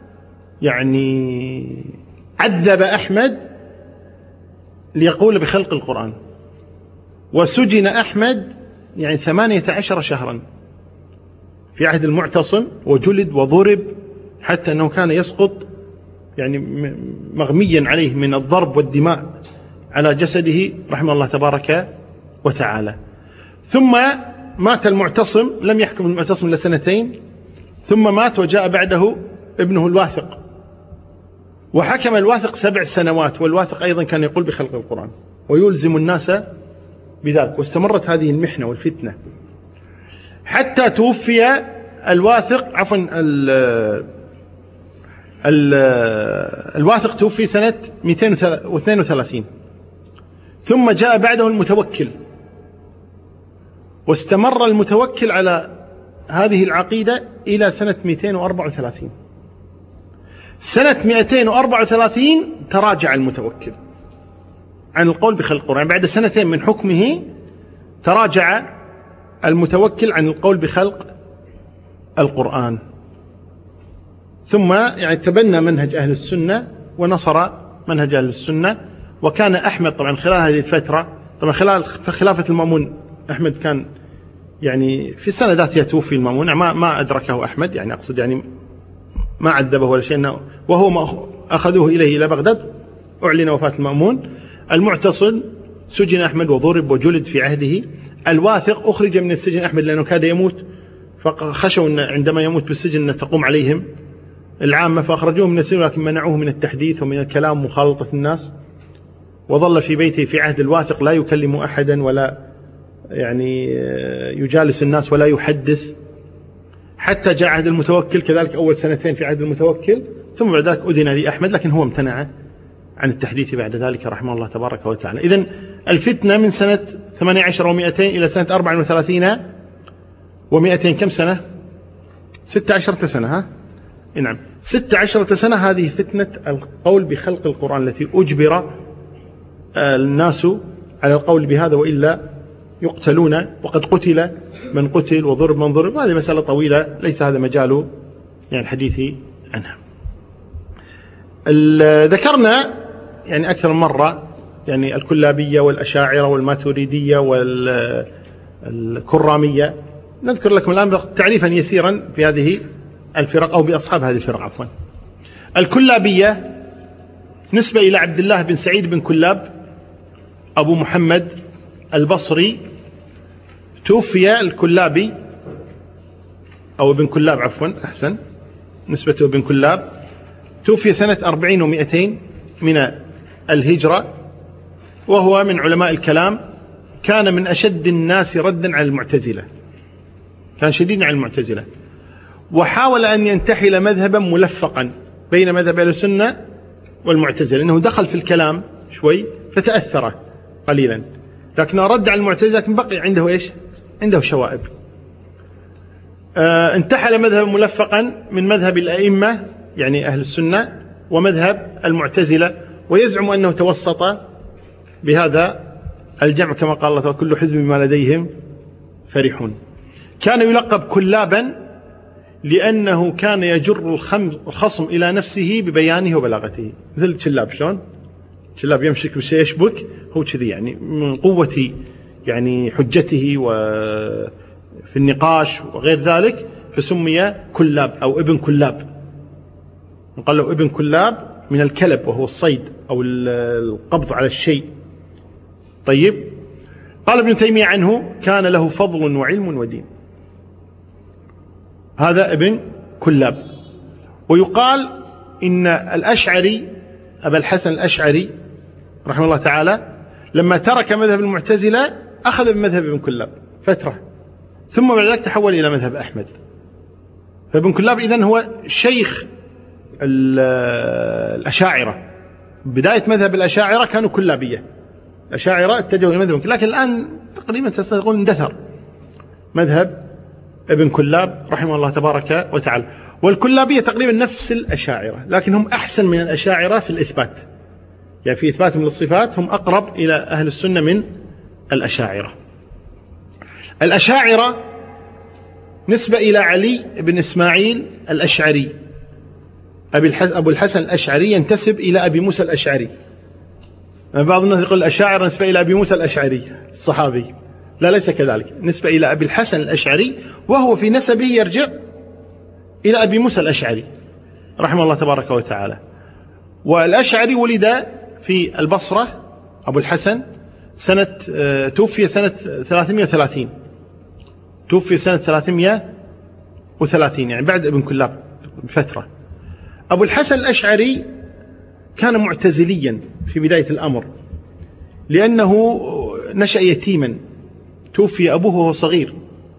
يعني عذب أحمد ليقول بخلق القرآن، وسجن أحمد يعني ثمانية عشر شهرا في عهد المعتصم، وجلد وضرب حتى أنه كان يسقط يعني مغميا عليه من الضرب والدماء على جسده رحمه الله تبارك وتعالى. ثم مات المعتصم، لم يحكم المعتصم إلا سنتين، ثم مات وجاء بعده ابنه الواثق، وحكم الواثق سبع سنوات، والواثق أيضا كان يقول بخلق القرآن ويلزم الناس بذلك. واستمرت هذه المحنة والفتنة حتى توفي الواثق، عفوا الواثق توفي سنة مئتين واثنين وثلاثين، ثم جاء بعده المتوكل، واستمر المتوكل على هذه العقيدة إلى سنة مئتين وأربعة وثلاثين. سنة مئتين وأربعة وثلاثين تراجع المتوكل عن القول بخلق القرآن، بعد سنتين من حكمه تراجع المتوكل عن القول بخلق القرآن، ثم يعني تبنى منهج أهل السنة ونصر منهج أهل السنة. وكان أحمد طبعا خلال هذه الفترة، طبعا خلال خلافة المأمون أحمد كان يعني في السنة ذاتها توفي المأمون، ما ما أدركه أحمد، يعني أقصد يعني ما عذبه ولا شيء، وهو ما أخذوه إليه إلى بغداد، أعلن وفاة المأمون. المعتصم سجن أحمد وضرب وجلد في عهده. الواثق أخرج من السجن أحمد لأنه كاد يموت، فخشوا أن عندما يموت بالسجن أن تقوم عليهم العامة، فأخرجوه من السجن، لكن منعوه من التحديث ومن الكلام ومخالطة الناس، وظل في بيته في عهد الواثق لا يكلم أحدا ولا يعني يجالس الناس ولا يحدث، حتى جاء عهد المتوكل كذلك أول سنتين في عهد المتوكل، ثم بعد ذلك أذن لأحمد، لكن هو امتنع عن التحديث بعد ذلك رحمه الله تبارك وتعالى. إذن الفتنة من سنة ثمانية عشر ومئتين إلى سنة أربع وثلاثين ومئتين، كم سنة؟ ستة عشرة سنة. ها؟ نعم، ستة عشرة سنة. هذه فتنة القول بخلق القرآن التي أجبر الناس على القول بهذا، وإلا يقتلون، وقد قتل من قتل وضرب من ضرب. هذه مسألة طويلة ليس هذا مجال يعني الحديث عنها. ذكرنا يعني أكثر من مرة يعني الكلابية والأشاعرة والماتريدية والكرامية. نذكر لكم الآن تعريفا يسيرا في هذه الفرق أو بأصحاب هذه الفرق عفوا. الكلابية نسبة إلى عبد الله بن سعيد بن كلاب أبو محمد البصري، توفي الكلابي أو ابن كلاب عفوا أحسن نسبته ابن كلاب، توفي سنة أربعين ومئتين من الهجرة، وهو من علماء الكلام، كان من أشد الناس ردا على المعتزلة، كان شديدا على المعتزلة، وحاول أن ينتحل مذهبا ملفقا بين مذهب أهل السنة والمعتزلة، لأنه دخل في الكلام شوي فتأثر قليلا، لكنه رد على المعتزلة، لكن بقي عنده إيش؟ عنده شوائب. آه انتحل مذهبا ملفقا من مذهب الأئمة يعني أهل السنة ومذهب المعتزلة، ويزعم أنه توسط بهذا الجمع كما قال الله: كل حزب بما لديهم فرحون. كان يلقب كلابا لأنه كان يجر الخصم إلى نفسه ببيانه وبلاغته، مثل شلاب. شلون شلاب يمشك بشيء يشبك، هو كذي يعني من قوة يعني حجته وفي النقاش وغير ذلك، فسمي كلاب أو ابن كلاب. قال له ابن كلاب من الكلب، وهو الصيد أو القبض على الشيء. طيب، قال ابن تيمية عنه: كان له فضل وعلم ودين. هذا ابن كلاب. ويقال إن الأشعري أبا الحسن الأشعري رحمه الله تعالى لما ترك مذهب المعتزلة أخذ بمذهب ابن كلاب فترة، ثم بعد ذلك تحول إلى مذهب أحمد. فابن كلاب إذن هو شيخ الأشاعرة. بداية مذهب الأشاعرة كانوا كلابية، الأشاعرة اتجهوا إلى مذهب، لكن الآن تقريبا تقول اندثر مذهب ابن كلاب رحمه الله تبارك وتعالى. والكلابية تقريبا نفس الأشاعرة، لكن هم أحسن من الأشاعرة في الإثبات، يعني في إثباتهم للصفات هم أقرب إلى أهل السنة من الأشاعرة. الأشاعرة نسبة إلى علي بن إسماعيل الأشعري، أبو الحسن الأشعري ينتسب إلى أبي موسى الأشعري. بعض الناس يقول الأشاعرة نسبة إلى أبي موسى الأشعري الصحابي، لا ليس كذلك، نسبة إلى أبي الحسن الأشعري، وهو في نسبه يرجع إلى أبي موسى الأشعري رحمه الله تبارك وتعالى. والأشعري ولد في البصرة أبو الحسن سنة توفي سنة ثلاثمائة وثلاثين، توفي سنة ثلاثمائة وثلاثين يعني بعد ابن كلاب بفترة. أبو الحسن الأشعري كان معتزليا في بداية الأمر، لأنه نشأ يتيما، توفي أبوه وهو صغير،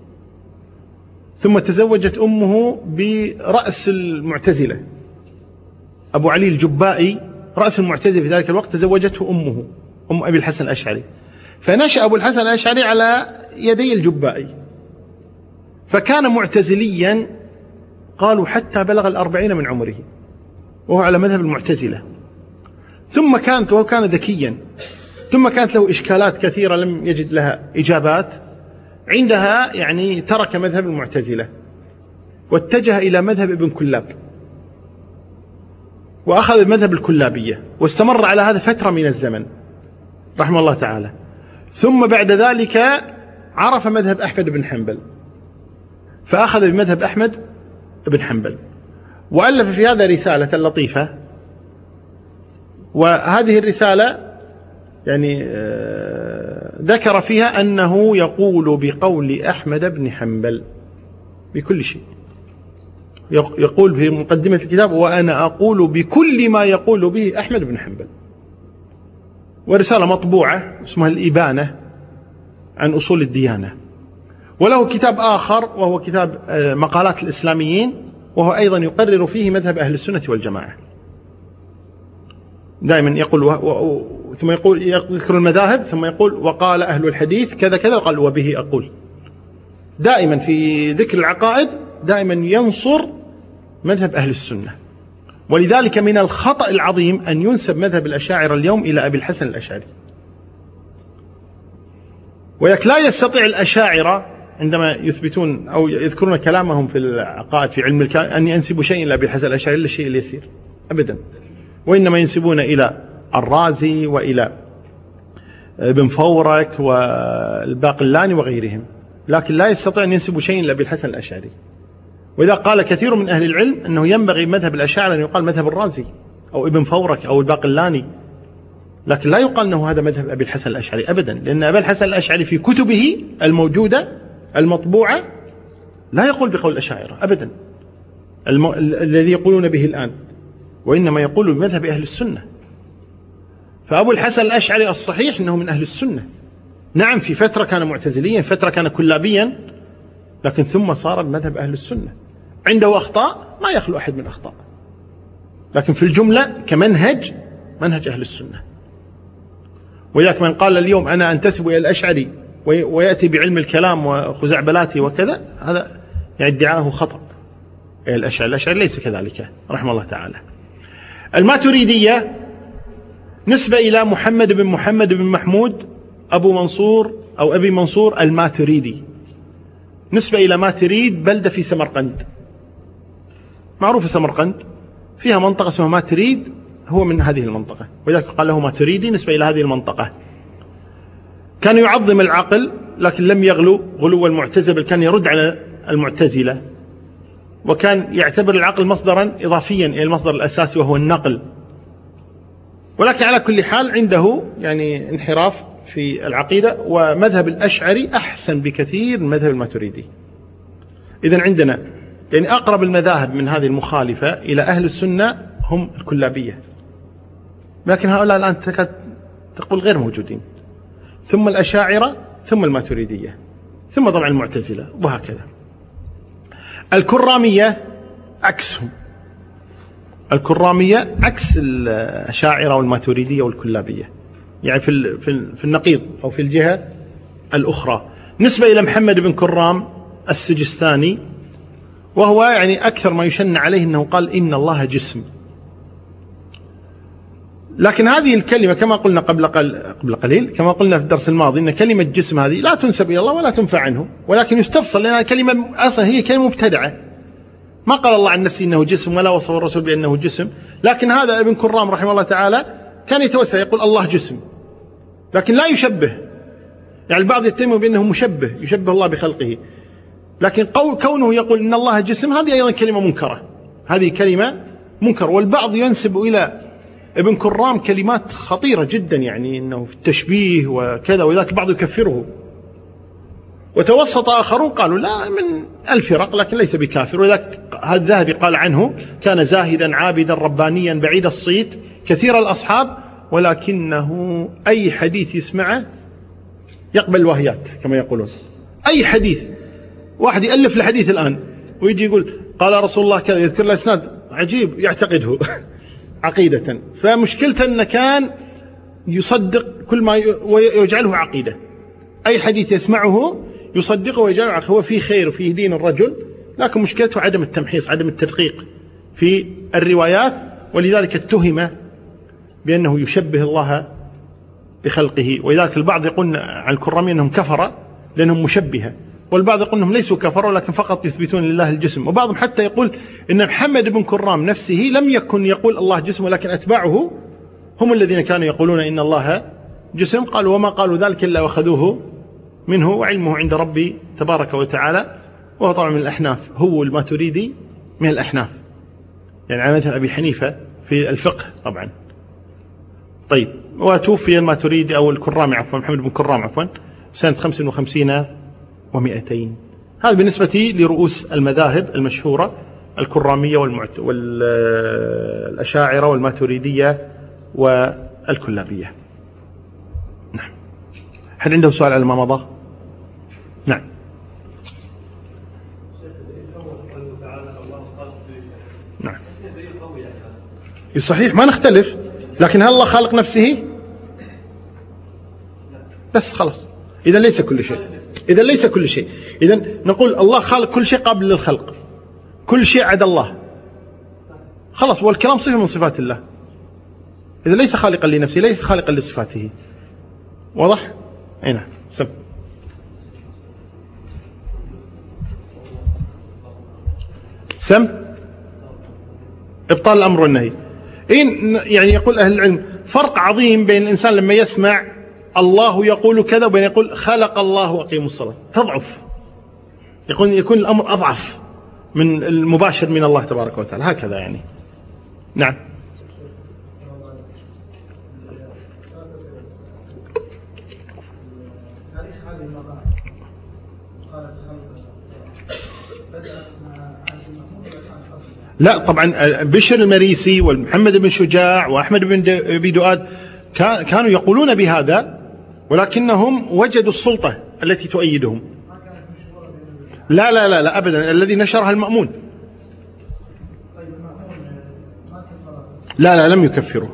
ثم تزوجت أمه برأس المعتزلة أبو علي الجبائي، رأس المعتزلة في ذلك الوقت، تزوجته أمه أم أبي الحسن الأشعري، فنشأ أبو الحسن الأشعري على يدي الجبائي، فكان معتزليا قالوا حتى بلغ الأربعين من عمره وهو على مذهب المعتزلة. ثم كانت وهو كان ذكيا، ثم كانت له إشكالات كثيرة لم يجد لها إجابات، عندها يعني ترك مذهب المعتزلة واتجه إلى مذهب ابن كلاب وأخذ مذهب الكلابية، واستمر على هذا فترة من الزمن رحمه الله تعالى. ثم بعد ذلك عرف مذهب أحمد بن حنبل فأخذ بمذهب أحمد بن حنبل، وألف في هذا رسالة لطيفة، وهذه الرسالة يعني ذكر فيها أنه يقول بقول أحمد بن حنبل بكل شيء، يقول في مقدمة الكتاب وأنا أقول بكل ما يقول به أحمد بن حنبل. ورسالة مطبوعة اسمها الإبانة عن أصول الديانة. وله كتاب آخر وهو كتاب مقالات الإسلاميين، وهو أيضا يقرر فيه مذهب أهل السنة والجماعة. دائما يقول و... و... ثم يقول يذكر المذاهب، ثم يقول وقال أهل الحديث كذا كذا، وقال وبه أقول. دائما في ذكر العقائد دائما ينصر مذهب أهل السنة. ولذلك من الخطأ العظيم أن ينسب مذهب الأشاعرة اليوم إلى أبي الحسن الأشعري. ولكن لا يستطيع الأشاعرة عندما يثبتون أو يذكرون كلامهم في العقائد في علم الكلام أن ينسبوا شيء إلى أبي الحسن الأشعري إلا الشيء اليسير أبدا، وإنما ينسبون إلى الرازي وإلى ابن فورك والباقلاني وغيرهم، لكن لا يستطيع أن ينسبوا شيء إلى أبي الحسن الأشعري. وإذا قال كثير من أهل العلم أنه ينبغي مذهب الأشاعرة أن يقال مذهب الرازي أو ابن فورك أو الباقلاني، لكن لا يقال أنه هذا مذهب أبي الحسن الأشعري أبدا، لأن أبي الحسن الأشعري في كتبه الموجودة المطبوعة لا يقول بقول الأشاعرة أبدا الم... الذي يقولون به الآن، وإنما يقول بمذهب أهل السنة. فأبو الحسن الأشعري الصحيح أنه من أهل السنة، نعم في فترة كان معتزليا، فترة كان كلابيا، لكن ثم صار بمذهب أهل السنة. عنده أخطاء ما يخلو أحد من أخطاء، لكن في الجملة كمنهج منهج أهل السنة. وياك من قال اليوم أنا أنتسب إلى الأشعري ويأتي بعلم الكلام وخزعبلاته وكذا، هذا ادعاءه خطأ. الأشعري الأشعري ليس كذلك رحمه الله تعالى. الماتريدية نسبة إلى محمد بن محمد بن محمود أبو منصور أو أبي منصور الماتريدي، نسبة إلى ماتريد بلدة في سمرقند، معروفة سمرقند فيها منطقة اسمها ماتريد، هو من هذه المنطقة، ولذلك قال له ماتريدي نسبة إلى هذه المنطقة. كان يعظم العقل لكن لم يغلو غلو المعتزلة، بل كان يرد على المعتزلة، وكان يعتبر العقل مصدرا إضافيا إلى المصدر الأساسي وهو النقل. ولكن على كل حال عنده يعني انحراف في العقيدة، ومذهب الأشعري أحسن بكثير من مذهب الماتريدي. إذن عندنا يعني أقرب المذاهب من هذه المخالفة إلى أهل السنة هم الكلابية، لكن هؤلاء الآن تكاد تقول غير موجودين، ثم الأشاعرة، ثم الماتريدية، ثم طبعا المعتزلة، وهكذا. الكرامية عكسهم، الكرامية عكس الأشاعرة والماتريدية والكلابية، يعني في في النقيض أو في الجهة الأخرى. نسبة إلى محمد بن كرام السجستاني، وهو يعني أكثر ما يشن عليه أنه قال إن الله جسم. لكن هذه الكلمة كما قلنا قبل قبل قليل، كما قلنا في الدرس الماضي، أن كلمة جسم هذه لا تنسب إلى الله ولا تنفع عنه، ولكن يستفصل لأنها كلمة أصلا هي كلمة مبتدعة. ما قال الله عن نفسه إنه جسم، ولا وصف الرسول بأنه جسم، لكن هذا ابن كرام رحمه الله تعالى كان يتوسع يقول الله جسم، لكن لا يشبه. يعني البعض يتهم بأنه مشبه، يشبه الله بخلقه، لكن كونه يقول إن الله جسم هذه أيضا كلمة منكرة، هذه كلمة منكرة. والبعض ينسب إلى ابن كرام كلمات خطيرة جدا، يعني إنه التشبيه وكذا، وذاك البعض يكفره. وتوسط آخرون قالوا لا، من الفرق، لكن ليس بكافر. وذاك الذهبي قال عنه كان زاهدا عابدا ربانيا بعيد الصيت كثير الأصحاب، ولكنه أي حديث يسمعه يقبل الوهيات كما يقولون. أي حديث، واحد يألف الحديث الآن ويجي يقول قال رسول الله كذا، يذكر له إسناد عجيب يعتقده عقيدة. فمشكلته أنه كان يصدق كل ما ويجعله عقيدة، أي حديث يسمعه يصدقه ويجعله عقيدة. هو فيه خير وفيه دين الرجل، لكن مشكلته عدم التمحيص، عدم التدقيق في الروايات، ولذلك اتهم بأنه يشبه الله بخلقه. ولذلك البعض يقول عن الكرامية أنهم كفر لأنهم مشبهة، والبعض يقول أنهم ليسوا كفروا لكن فقط يثبتون لله الجسم. وبعضهم حتى يقول إن محمد بن كرام نفسه لم يكن يقول الله جسم، ولكن أتباعه هم الذين كانوا يقولون إن الله جسم. قالوا وما قالوا ذلك إلا وأخذوه منه، وعلمه عند ربي تبارك وتعالى. وهو طبعا من الأحناف، هو الماتريدي من الأحناف، يعني على مذهب أبي حنيفة في الفقه طبعا. طيب، وتوفي الماتريدي أو الكرامي عفوا، محمد بن كرام عفوا، سنة خمس وخمسين ومئتين. هذا بالنسبة لرؤوس المذاهب المشهورة، الكرامية والمعت... والأشاعرة والماتريدية والكلابية. نعم. هل عنده سؤال على ما مضى؟ نعم. نعم. صحيح، ما نختلف، لكن هل الله خالق نفسه؟ بس خلاص، إذا ليس كل شيء، إذا ليس كل شيء، إذا نقول الله خالق كل شيء قابل للخلق، كل شيء عدا الله، خلاص. والكلام صفة من صفات الله، إذا ليس خالقا لنفسه ليس خالقا لصفاته. واضح؟ أي نعم. سم سم إبطال الأمر والنهي. يعني يقول أهل العلم فرق عظيم بين الإنسان لما يسمع الله يقول كذا وبين يقول خلق الله وأقيموا الصلاة، تضعف، يكون يكون الأمر أضعف من المباشر من الله تبارك وتعالى، هكذا يعني. نعم. لا طبعا، بشر المريسي والمحمد بن شجاع وأحمد بن أبي دؤاد كانوا يقولون بهذا، ولكنهم وجدوا السلطة التي تؤيدهم. لا لا لا لا أبدا، الذي نشرها المأمون. لا لا لم يكفروا،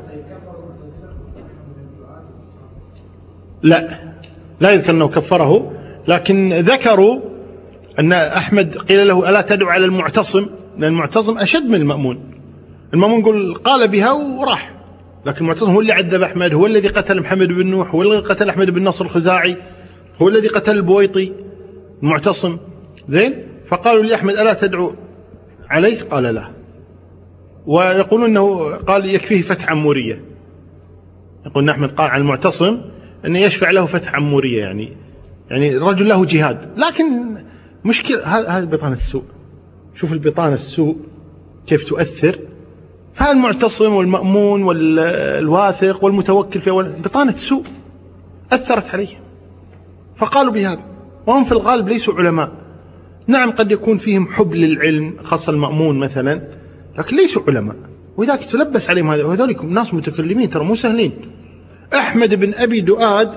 لا لا يذكر أنه كفره، لكن ذكروا أن أحمد قيل له ألا تدعو على المعتصم، لأن المعتصم أشد من المأمون. المأمون يقول قال بها وراح، لكن المعتصم هو اللي عذب أحمد، هو الذي قتل محمد بن نوح، هو الذي قتل أحمد بن نصر الخزاعي، هو الذي قتل البويطي، المعتصم. زين، فقالوا لأحمد ألا تدعو عليه؟ قال لا. ويقولون أنه قال يكفيه فتح عمورية، يقول أحمد قال عن المعتصم أنه يشفع له فتح عمورية، يعني يعني رجل له جهاد. لكن مشكلة هذه بطانة السوء، شوف البطانة السوء كيف تؤثر. فالمعتصم والمأمون والواثق والمتوكل في بطانة سوء أثرت عليهم، فقالوا بهذا، وهم في الغالب ليسوا علماء. نعم قد يكون فيهم حب للعلم خاصة المأمون مثلا، لكن ليسوا علماء، ولذلك تلبس عليهم هذا، وهذولك ناس متكلمين ترى مو سهلين. أحمد بن أبي دؤاد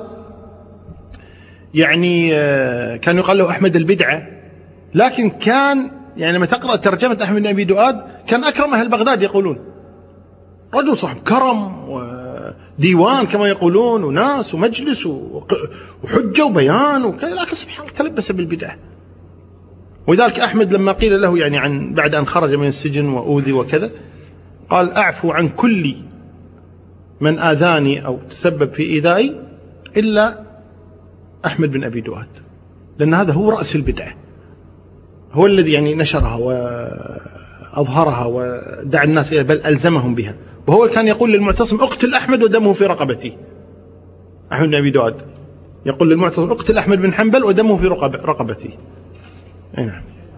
يعني كان يقال له أحمد البدعة، لكن كان يعني لما تقرأ ترجمة أحمد بن أبي دؤاد كان أكرم أهل بغداد يقولون، رجل صاحب كرم وديوان كما يقولون وناس ومجلس وحجة وبيان وكذا، لكن سبحان الله تلبس بالبدعة. ولذلك أحمد لما قيل له يعني عن بعد أن خرج من السجن وأوذي وكذا، قال أعفو عن كل من آذاني أو تسبب في إيذائي إلا أحمد بن أبي دؤاد، لأن هذا هو رأس البدعة، هو الذي يعني نشرها وأظهرها ودعا الناس إلى، بل ألزمهم بها. وهو كان يقول للمعتصم اقتل أحمد ودمه في رقبتي. أحمد بن أبي دؤاد يقول للمعتصم اقتل أحمد بن حنبل ودمه في رقبتي. نعم.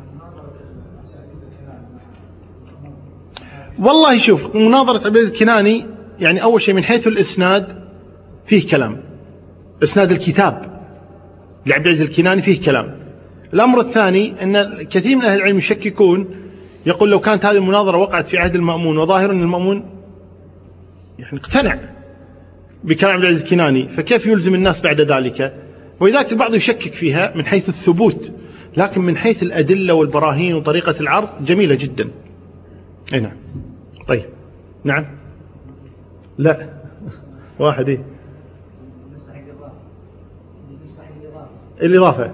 والله شوف، مناظرة عبد العزيز الكناني يعني أول شيء من حيث الإسناد فيه كلام، إسناد الكتاب لعبد العزيز الكناني فيه كلام. الأمر الثاني أن كثير من أهل العلم يشككون، يقول لو كانت هذه المناظرة وقعت في عهد المأمون وظاهر أن المأمون يعني اقتنع بكلام عبد العزيز الكناني، فكيف يلزم الناس بعد ذلك؟ ولذلك البعض يشكك فيها من حيث الثبوت، لكن من حيث الأدلة والبراهين وطريقة العرض جميلة جدا. أي نعم. طيب نعم. لا واحد إيه الإضافة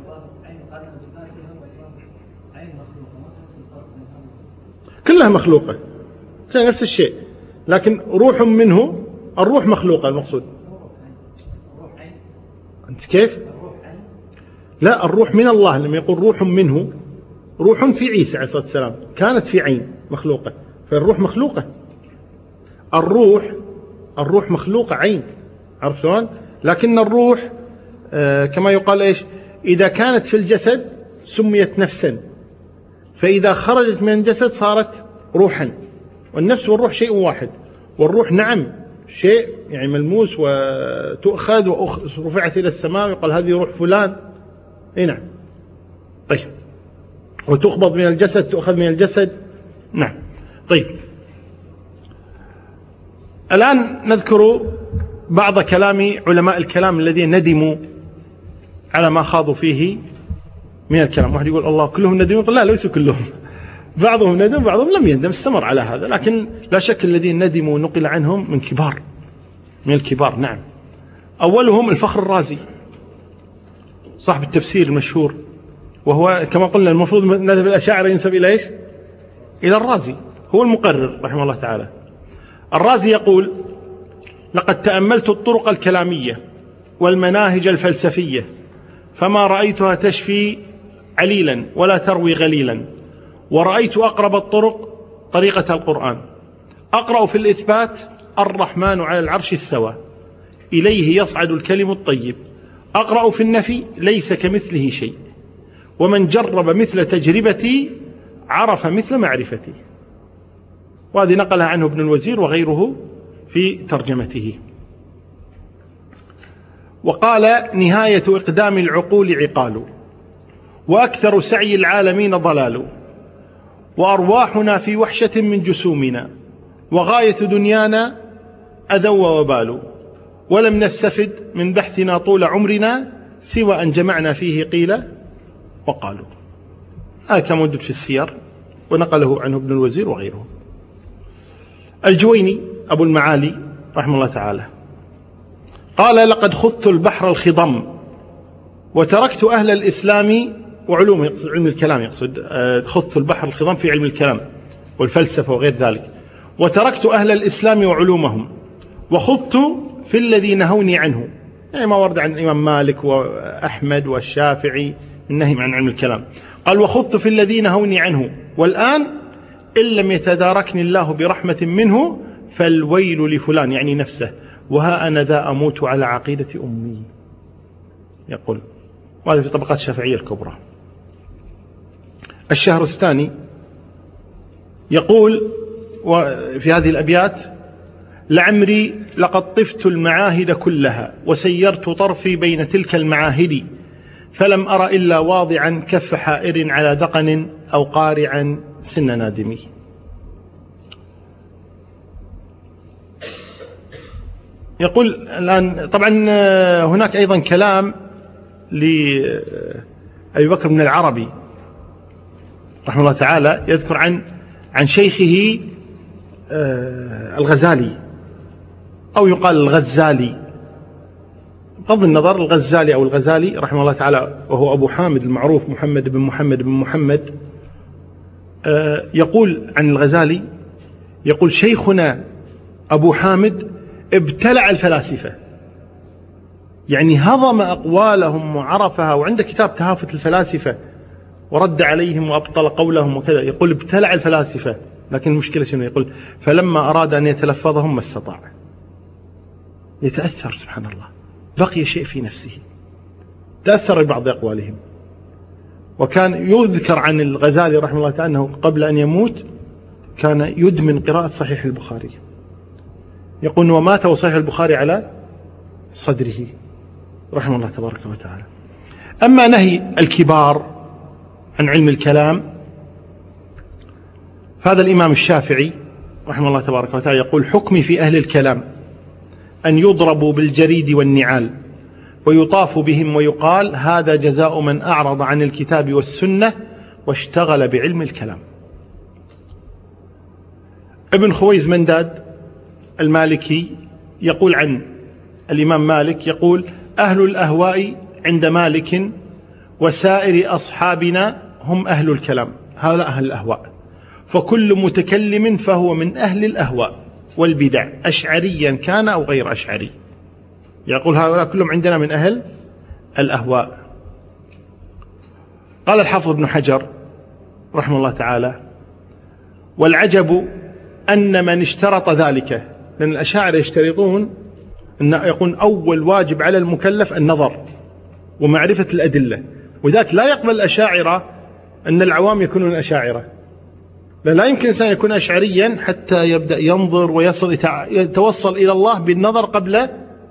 كلها مخلوقة، كلها نفس الشيء، لكن روح منه، الروح مخلوقة المقصود. أنت كيف؟ لا، الروح من الله، لما يقول روح منه، روح في عيسى عليه الصلاة والسلام كانت في عين مخلوقة، فالروح مخلوقة. الروح الروح مخلوقة عين، عرفت شلون؟ لكن الروح آه كما يقال ايش؟ إذا كانت في الجسد سميت نفسا، فإذا خرجت من الجسد صارت روحا. والنفس والروح شيء واحد، والروح نعم شيء يعني ملموس وتؤخذ ورفعت إلى السماء ويقال هذه روح فلان. اي نعم. طيب، وتقبض من الجسد، تؤخذ من الجسد. نعم. طيب، الآن نذكر بعض كلام علماء الكلام الذين ندموا على ما خاضوا فيه من الكلام. واحد يقول الله كلهم ندموا، يقول لا ليسوا كلهم، بعضهم ندم بعضهم لم يندم، استمر على هذا. لكن لا شك الذين ندموا نقل عنهم من كبار، من الكبار. نعم. أولهم الفخر الرازي صاحب التفسير المشهور، وهو كما قلنا المفروض نذهب الأشاعرة ينسب إلى إيش؟ إلى الرازي، هو المقرر رحمه الله تعالى. الرازي يقول لقد تأملت الطرق الكلامية والمناهج الفلسفية فما رأيتها تشفي عليلا ولا تروي غليلا، ورأيت أقرب الطرق طريقة القرآن. أقرأ في الإثبات الرحمن على العرش استوى إليه يصعد الكلم الطيب. أقرأ في النفي ليس كمثله شيء، ومن جرب مثل تجربتي عرف مثل معرفتي. وهذه نقلها عنه ابن الوزير وغيره في ترجمته. وقال نهاية إقدام العقول عقال، وأكثر سعي العالمين ضلال، وأرواحنا في وحشة من جسومنا، وغاية دنيانا أذى ووبال، ولم نستفد من بحثنا طول عمرنا سوى أن جمعنا فيه قيل وقالوا. هذا كما وجد في السير ونقله عنه ابن الوزير وغيره. الجويني أبو المعالي رحمه الله تعالى قال لقد خضت البحر الخضم وتركت أهل الإسلام وعلومه، يقصد علم الكلام، يقصد خضت البحر الخضم في علم الكلام والفلسفة وغير ذلك، وتركت أهل الإسلام وعلومهم وخضت في الذي نهوني عنه، يعني ما ورد عن الإمام مالك وأحمد والشافعي النهي عن علم الكلام. قال وخضت في الذي نهوني عنه، والآن إن لم يتداركني الله برحمة منه فالويل لفلان، يعني نفسه، وها أنا ذا أموت على عقيدة أمي. يقول، وهذا في طبقات الشافعية الكبرى. الشهرستاني يقول في هذه الأبيات لعمري لقد طفت المعاهد كلها وسيرت طرفي بين تلك المعاهد، فلم أر إلا واضعا كف حائر على دقن أو قارعا سن نادمي. يقول الآن طبعا هناك أيضا كلام لأبي بكر بن العربي رحمه الله تعالى، يذكر عن عن شيخه الغزالي أو يقال الغزالي، بغض النظر الغزالي أو الغزالي رحمه الله تعالى، وهو أبو حامد المعروف محمد بن محمد بن محمد. يقول عن الغزالي، يقول شيخنا أبو حامد ابتلع الفلاسفة، يعني هضم أقوالهم وعرفها، وعنده كتاب تهافت الفلاسفة ورد عليهم وأبطل قولهم وكذا. يقول ابتلع الفلاسفة، لكن المشكلة شنو؟ يقول فلما أراد أن يتلفظهم ما استطاع، يتأثر سبحان الله، بقي شيء في نفسه، تأثر ببعض أقوالهم. وكان يذكر عن الغزالي رحمه الله تعالى أنه قبل أن يموت كان يدمن قراءة صحيح البخاري، يقول ومات وصحيح البخاري على صدره رحمه الله تبارك وتعالى. أما نهي الكبار عن علم الكلام، فهذا الإمام الشافعي رحمه الله تبارك وتعالى يقول حكمي في أهل الكلام أن يضربوا بالجريد والنعال ويطاف بهم ويقال هذا جزاء من أعرض عن الكتاب والسنة واشتغل بعلم الكلام. ابن خويز منداد المالكي يقول عن الإمام مالك، يقول أهل الأهواء عند مالك وسائر أصحابنا هم أهل الكلام، هؤلاء أهل الأهواء، فكل متكلم فهو من أهل الأهواء والبدع أشعريا كان أو غير أشعري. يقول هؤلاء كلهم عندنا من أهل الأهواء. قال الحافظ ابن حجر رحمه الله تعالى والعجب أن من اشترط ذلك، لأن الأشاعرة يشترطون أن يكون أول واجب على المكلف النظر ومعرفة الأدلة، وذاك لا يقبل الأشاعرة أن العوام يكونون أشاعرة، لا يمكن إنسان يكون أشعريا حتى يبدأ ينظر ويصل يتوصل إلى الله بالنظر قبل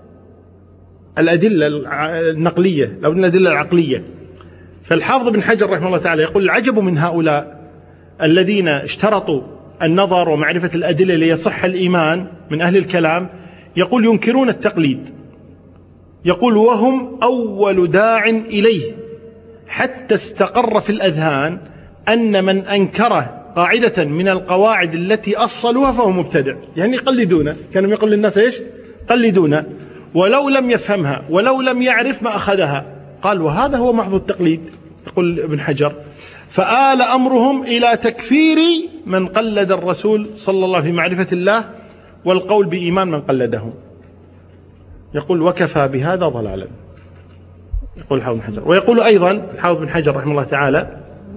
الأدلة النقلية أو الأدلة العقلية. فالحافظ بن حجر رحمه الله تعالى يقول العجب من هؤلاء الذين اشترطوا النظر ومعرفة الأدلة ليصح الإيمان من أهل الكلام، يقول ينكرون التقليد، يقول وهم أول داع إليه حتى استقر في الأذهان أن من أنكره قاعدة من القواعد التي أصلوها فهو مبتدع. يعني يقلدون، كانوا يقول للناس إيش؟ قلدون، ولو لم يفهمها ولو لم يعرف ما أخذها. قال وهذا هو محض التقليد. يقول ابن حجر فآل أمرهم إلى تكفير من قلد الرسول صلى الله عليه وسلم في معرفة الله والقول بإيمان من قلدهم. يقول وكفى بهذا ضلالا، يقول الحافظ بن حجر. ويقول أيضا الحافظ بن حجر رحمه الله تعالى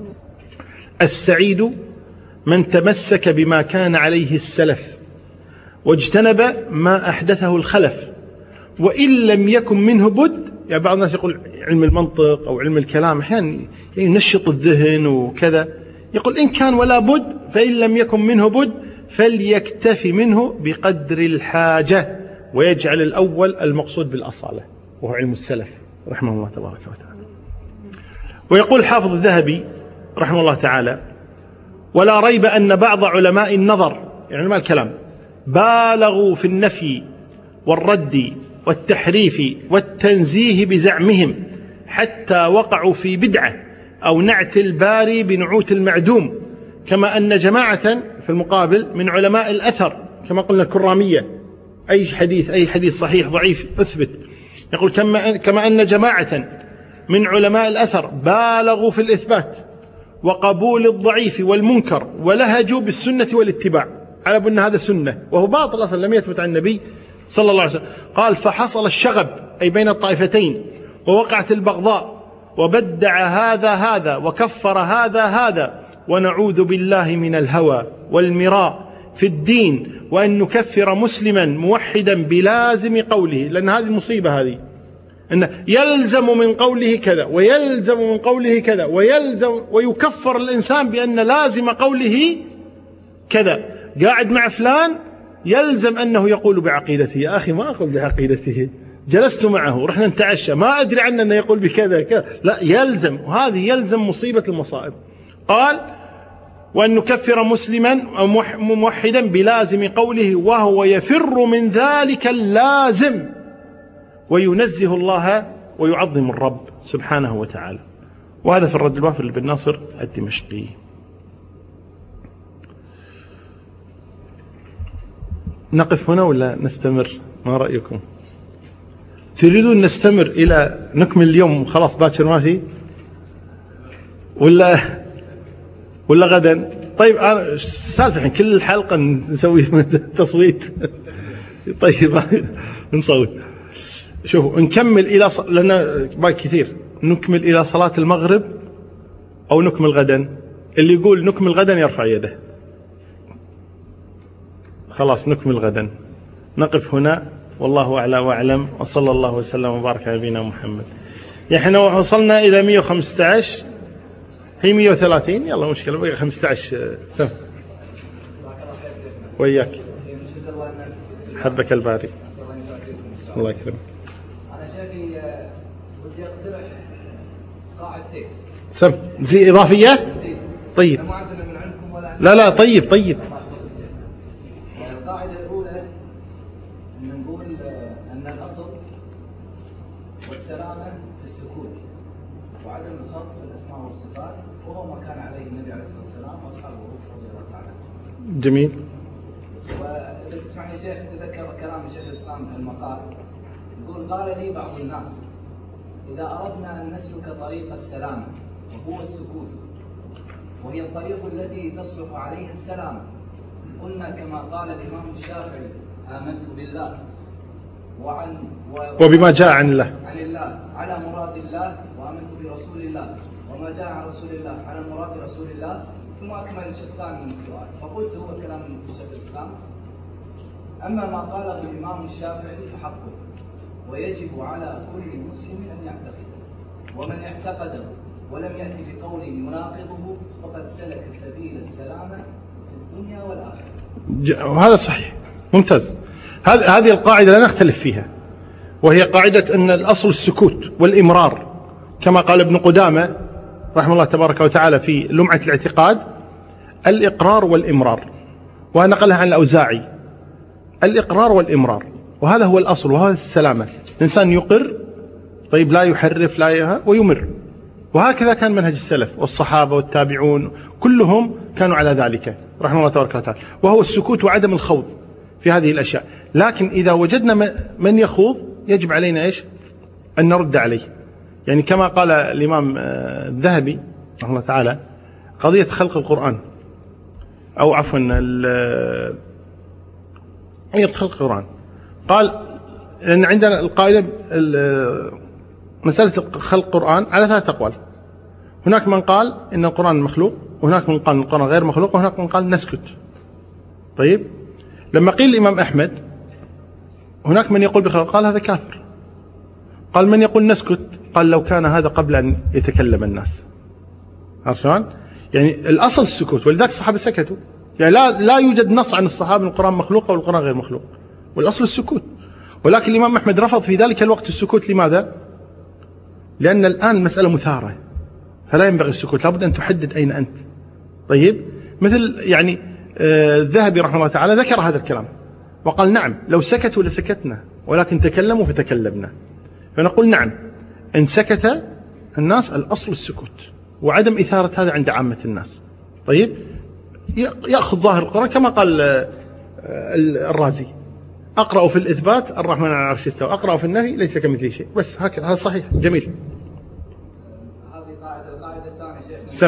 السعيد من تمسك بما كان عليه السلف واجتنب ما أحدثه الخلف وإن لم يكن منه بد. يعني بعض الناس يقول علم المنطق أو علم الكلام أحيانا ينشط الذهن وكذا، يقول إن كان ولا بد فإن لم يكن منه بد فليكتفي منه بقدر الحاجة ويجعل الأول المقصود بالأصالة وهو علم السلف رحمه الله تبارك وتعالى. ويقول الحافظ الذهبي رحمه الله تعالى ولا ريب أن بعض علماء النظر يعني علماء الكلام بالغوا في النفي والرد والتحريف والتنزيه بزعمهم حتى وقعوا في بدعة أو نعت الباري بنعوت المعدوم، كما أن جماعة في المقابل من علماء الأثر كما قلنا الكرامية، أي حديث أي حديث صحيح ضعيف أثبت. يقول كما, كما أن جماعة من علماء الأثر بالغوا في الإثبات وقبول الضعيف والمنكر ولهجوا بالسنة والاتباع على أن هذا سنة وهو باطل أصلا لم يثبت عن النبي صلى الله عليه وسلم. قال فحصل الشغب أي بين الطائفتين ووقعت البغضاء وبدع هذا هذا وكفر هذا هذا، ونعوذ بالله من الهوى والمراء في الدين وأن نكفر مسلما موحدا بلازم قوله، لأن هذه المصيبة هذه أن يلزم من قوله كذا ويلزم من قوله كذا ويلزم ويكفر الإنسان بأن لازم قوله كذا. قاعد مع فلان يلزم أنه يقول بعقيدته، يا أخي ما أقول بعقيدته، جلست معه رحنا نتعشى، ما أدري عنه أنه يقول بكذا كذا، لا يلزم، وهذه يلزم مصيبة المصائب. قال وأن نكفر مسلما أو موحدا بلازم قوله وهو يفر من ذلك اللازم وينزه الله ويعظم الرب سبحانه وتعالى. وهذا في الرد الوافر لابن ناصر الدمشقي. نقف هنا ولا نستمر؟ ما رأيكم؟ تريدون نستمر إلى نكمل اليوم خلاص باكر ما في، ولا ولا غدا؟ طيب أنا السالفة الحين كل الحلقة نسوي تصويت. طيب نصوت. شوفوا نكمل إلى ص... لأن باقي كثير، نكمل إلى صلاة المغرب أو نكمل غدا؟ اللي يقول نكمل غدا يرفع يده. خلاص نكمل غدا. نقف هنا والله أعلى وأعلم، وصلى الله وسلم وبارك على نبينا محمد. احنا وصلنا إلى مئة وخمسة عشر، هي مئة وثلاثين، يلا مشكلة بقى خمسة عشر سنة. وياك حبك الباري، الله يكرمك. أنا شايفي ودي أقترح قاعدتين. سم زي إضافية؟ طيب. ما عندنا من عندكم ولا لا لا طيب طيب. القاعدة الأولى أن نقول أن الأصل والسلامة في السكوت وعدم الخلط في الأسماء والصفات، وهو ما كان عليه النبي عليه الصلاة والسلام وأصحابه رضي الله تعالى. جميل. وإذا تسمح لي شيخ تذكر كلام شيخ الإسلام في المقال، يقول قال لي بعض الناس إذا أردنا أن نسلك طريق السلامة وهو السكوت وهي الطريق التي تصلح عليها السلامة، قلنا كما قال الإمام الشافعي آمنت بالله وعن وبما جاء عن الله عن الله على مراد الله، وآمنت برسول الله وما جاء عن رسول الله على مراد رسول الله، ثم أكمل الشق الثاني من السؤال. فقلت هو كلام شيخ الإسلام، أما ما قاله الإمام الشافعي فحقه ويجب على كل مسلم أن يعتقده، ومن اعتقده ولم يأتي بقول يناقضه فقد سلك سبيل السلامة في الدنيا والآخرة. وهذا صحيح ممتاز. هذه القاعدة لا نختلف فيها، وهي قاعدة أن الأصل السكوت والإمرار، كما قال ابن قدامة رحمه الله تبارك وتعالى في لمعة الاعتقاد: الإقرار والإمرار. ونقلها عن الأوزاعي: الإقرار والإمرار، وهذا هو الأصل وهذا السلامة. الإنسان يقر طيب لا يحرف لا يها ويمر، وهكذا كان منهج السلف والصحابة والتابعون كلهم كانوا على ذلك رحمه الله تبارك وتعالى، وهو السكوت وعدم الخوض في هذه الأشياء. لكن إذا وجدنا من يخوض يجب علينا إيش؟ أن نرد عليه. يعني كما قال الإمام الذهبي رحمه الله تعالى: قضية خلق القرآن أو عفوا قضية خلق القرآن، قال لأن عندنا القاعدة مسألة خلق القرآن على ثلاث أقوال. هناك من قال إن القرآن مخلوق، وهناك من قال القرآن غير مخلوق، وهناك من قال نسكت. طيب لما قيل الإمام أحمد هناك من يقول بخلق، قال هذا كافر. قال من يقول نسكت، قال لو كان هذا قبل أن يتكلم الناس. عرفان؟ يعني الأصل السكوت، ولذلك الصحابة سكتوا. يعني لا لا يوجد نص عن الصحابة أن القرآن مخلوق أو القرآن غير مخلوق، والأصل السكوت. ولكن الإمام أحمد رفض في ذلك الوقت السكوت. لماذا؟ لأن الآن مسألة مثارة، فلا ينبغي السكوت، لابد أن تحدد أين أنت. طيب مثل يعني الذهبي رحمه الله تعالى ذكر هذا الكلام وقال: نعم لو سكتوا لسكتنا، ولكن تكلموا فتكلمنا. فنقول نعم، إن سكت الناس الأصل السكوت وعدم إثارة هذا عند عامة الناس. طيب يأخذ ظاهر القرآن كما قال الرازي: أقرأ في الإثبات الرحمن على العرش استوى، أقرأ في النهي ليس كمثله شيء. بس هكذا، هذا صحيح. جميل. هذه قاعدة. القاعدة الثانية شيخ سم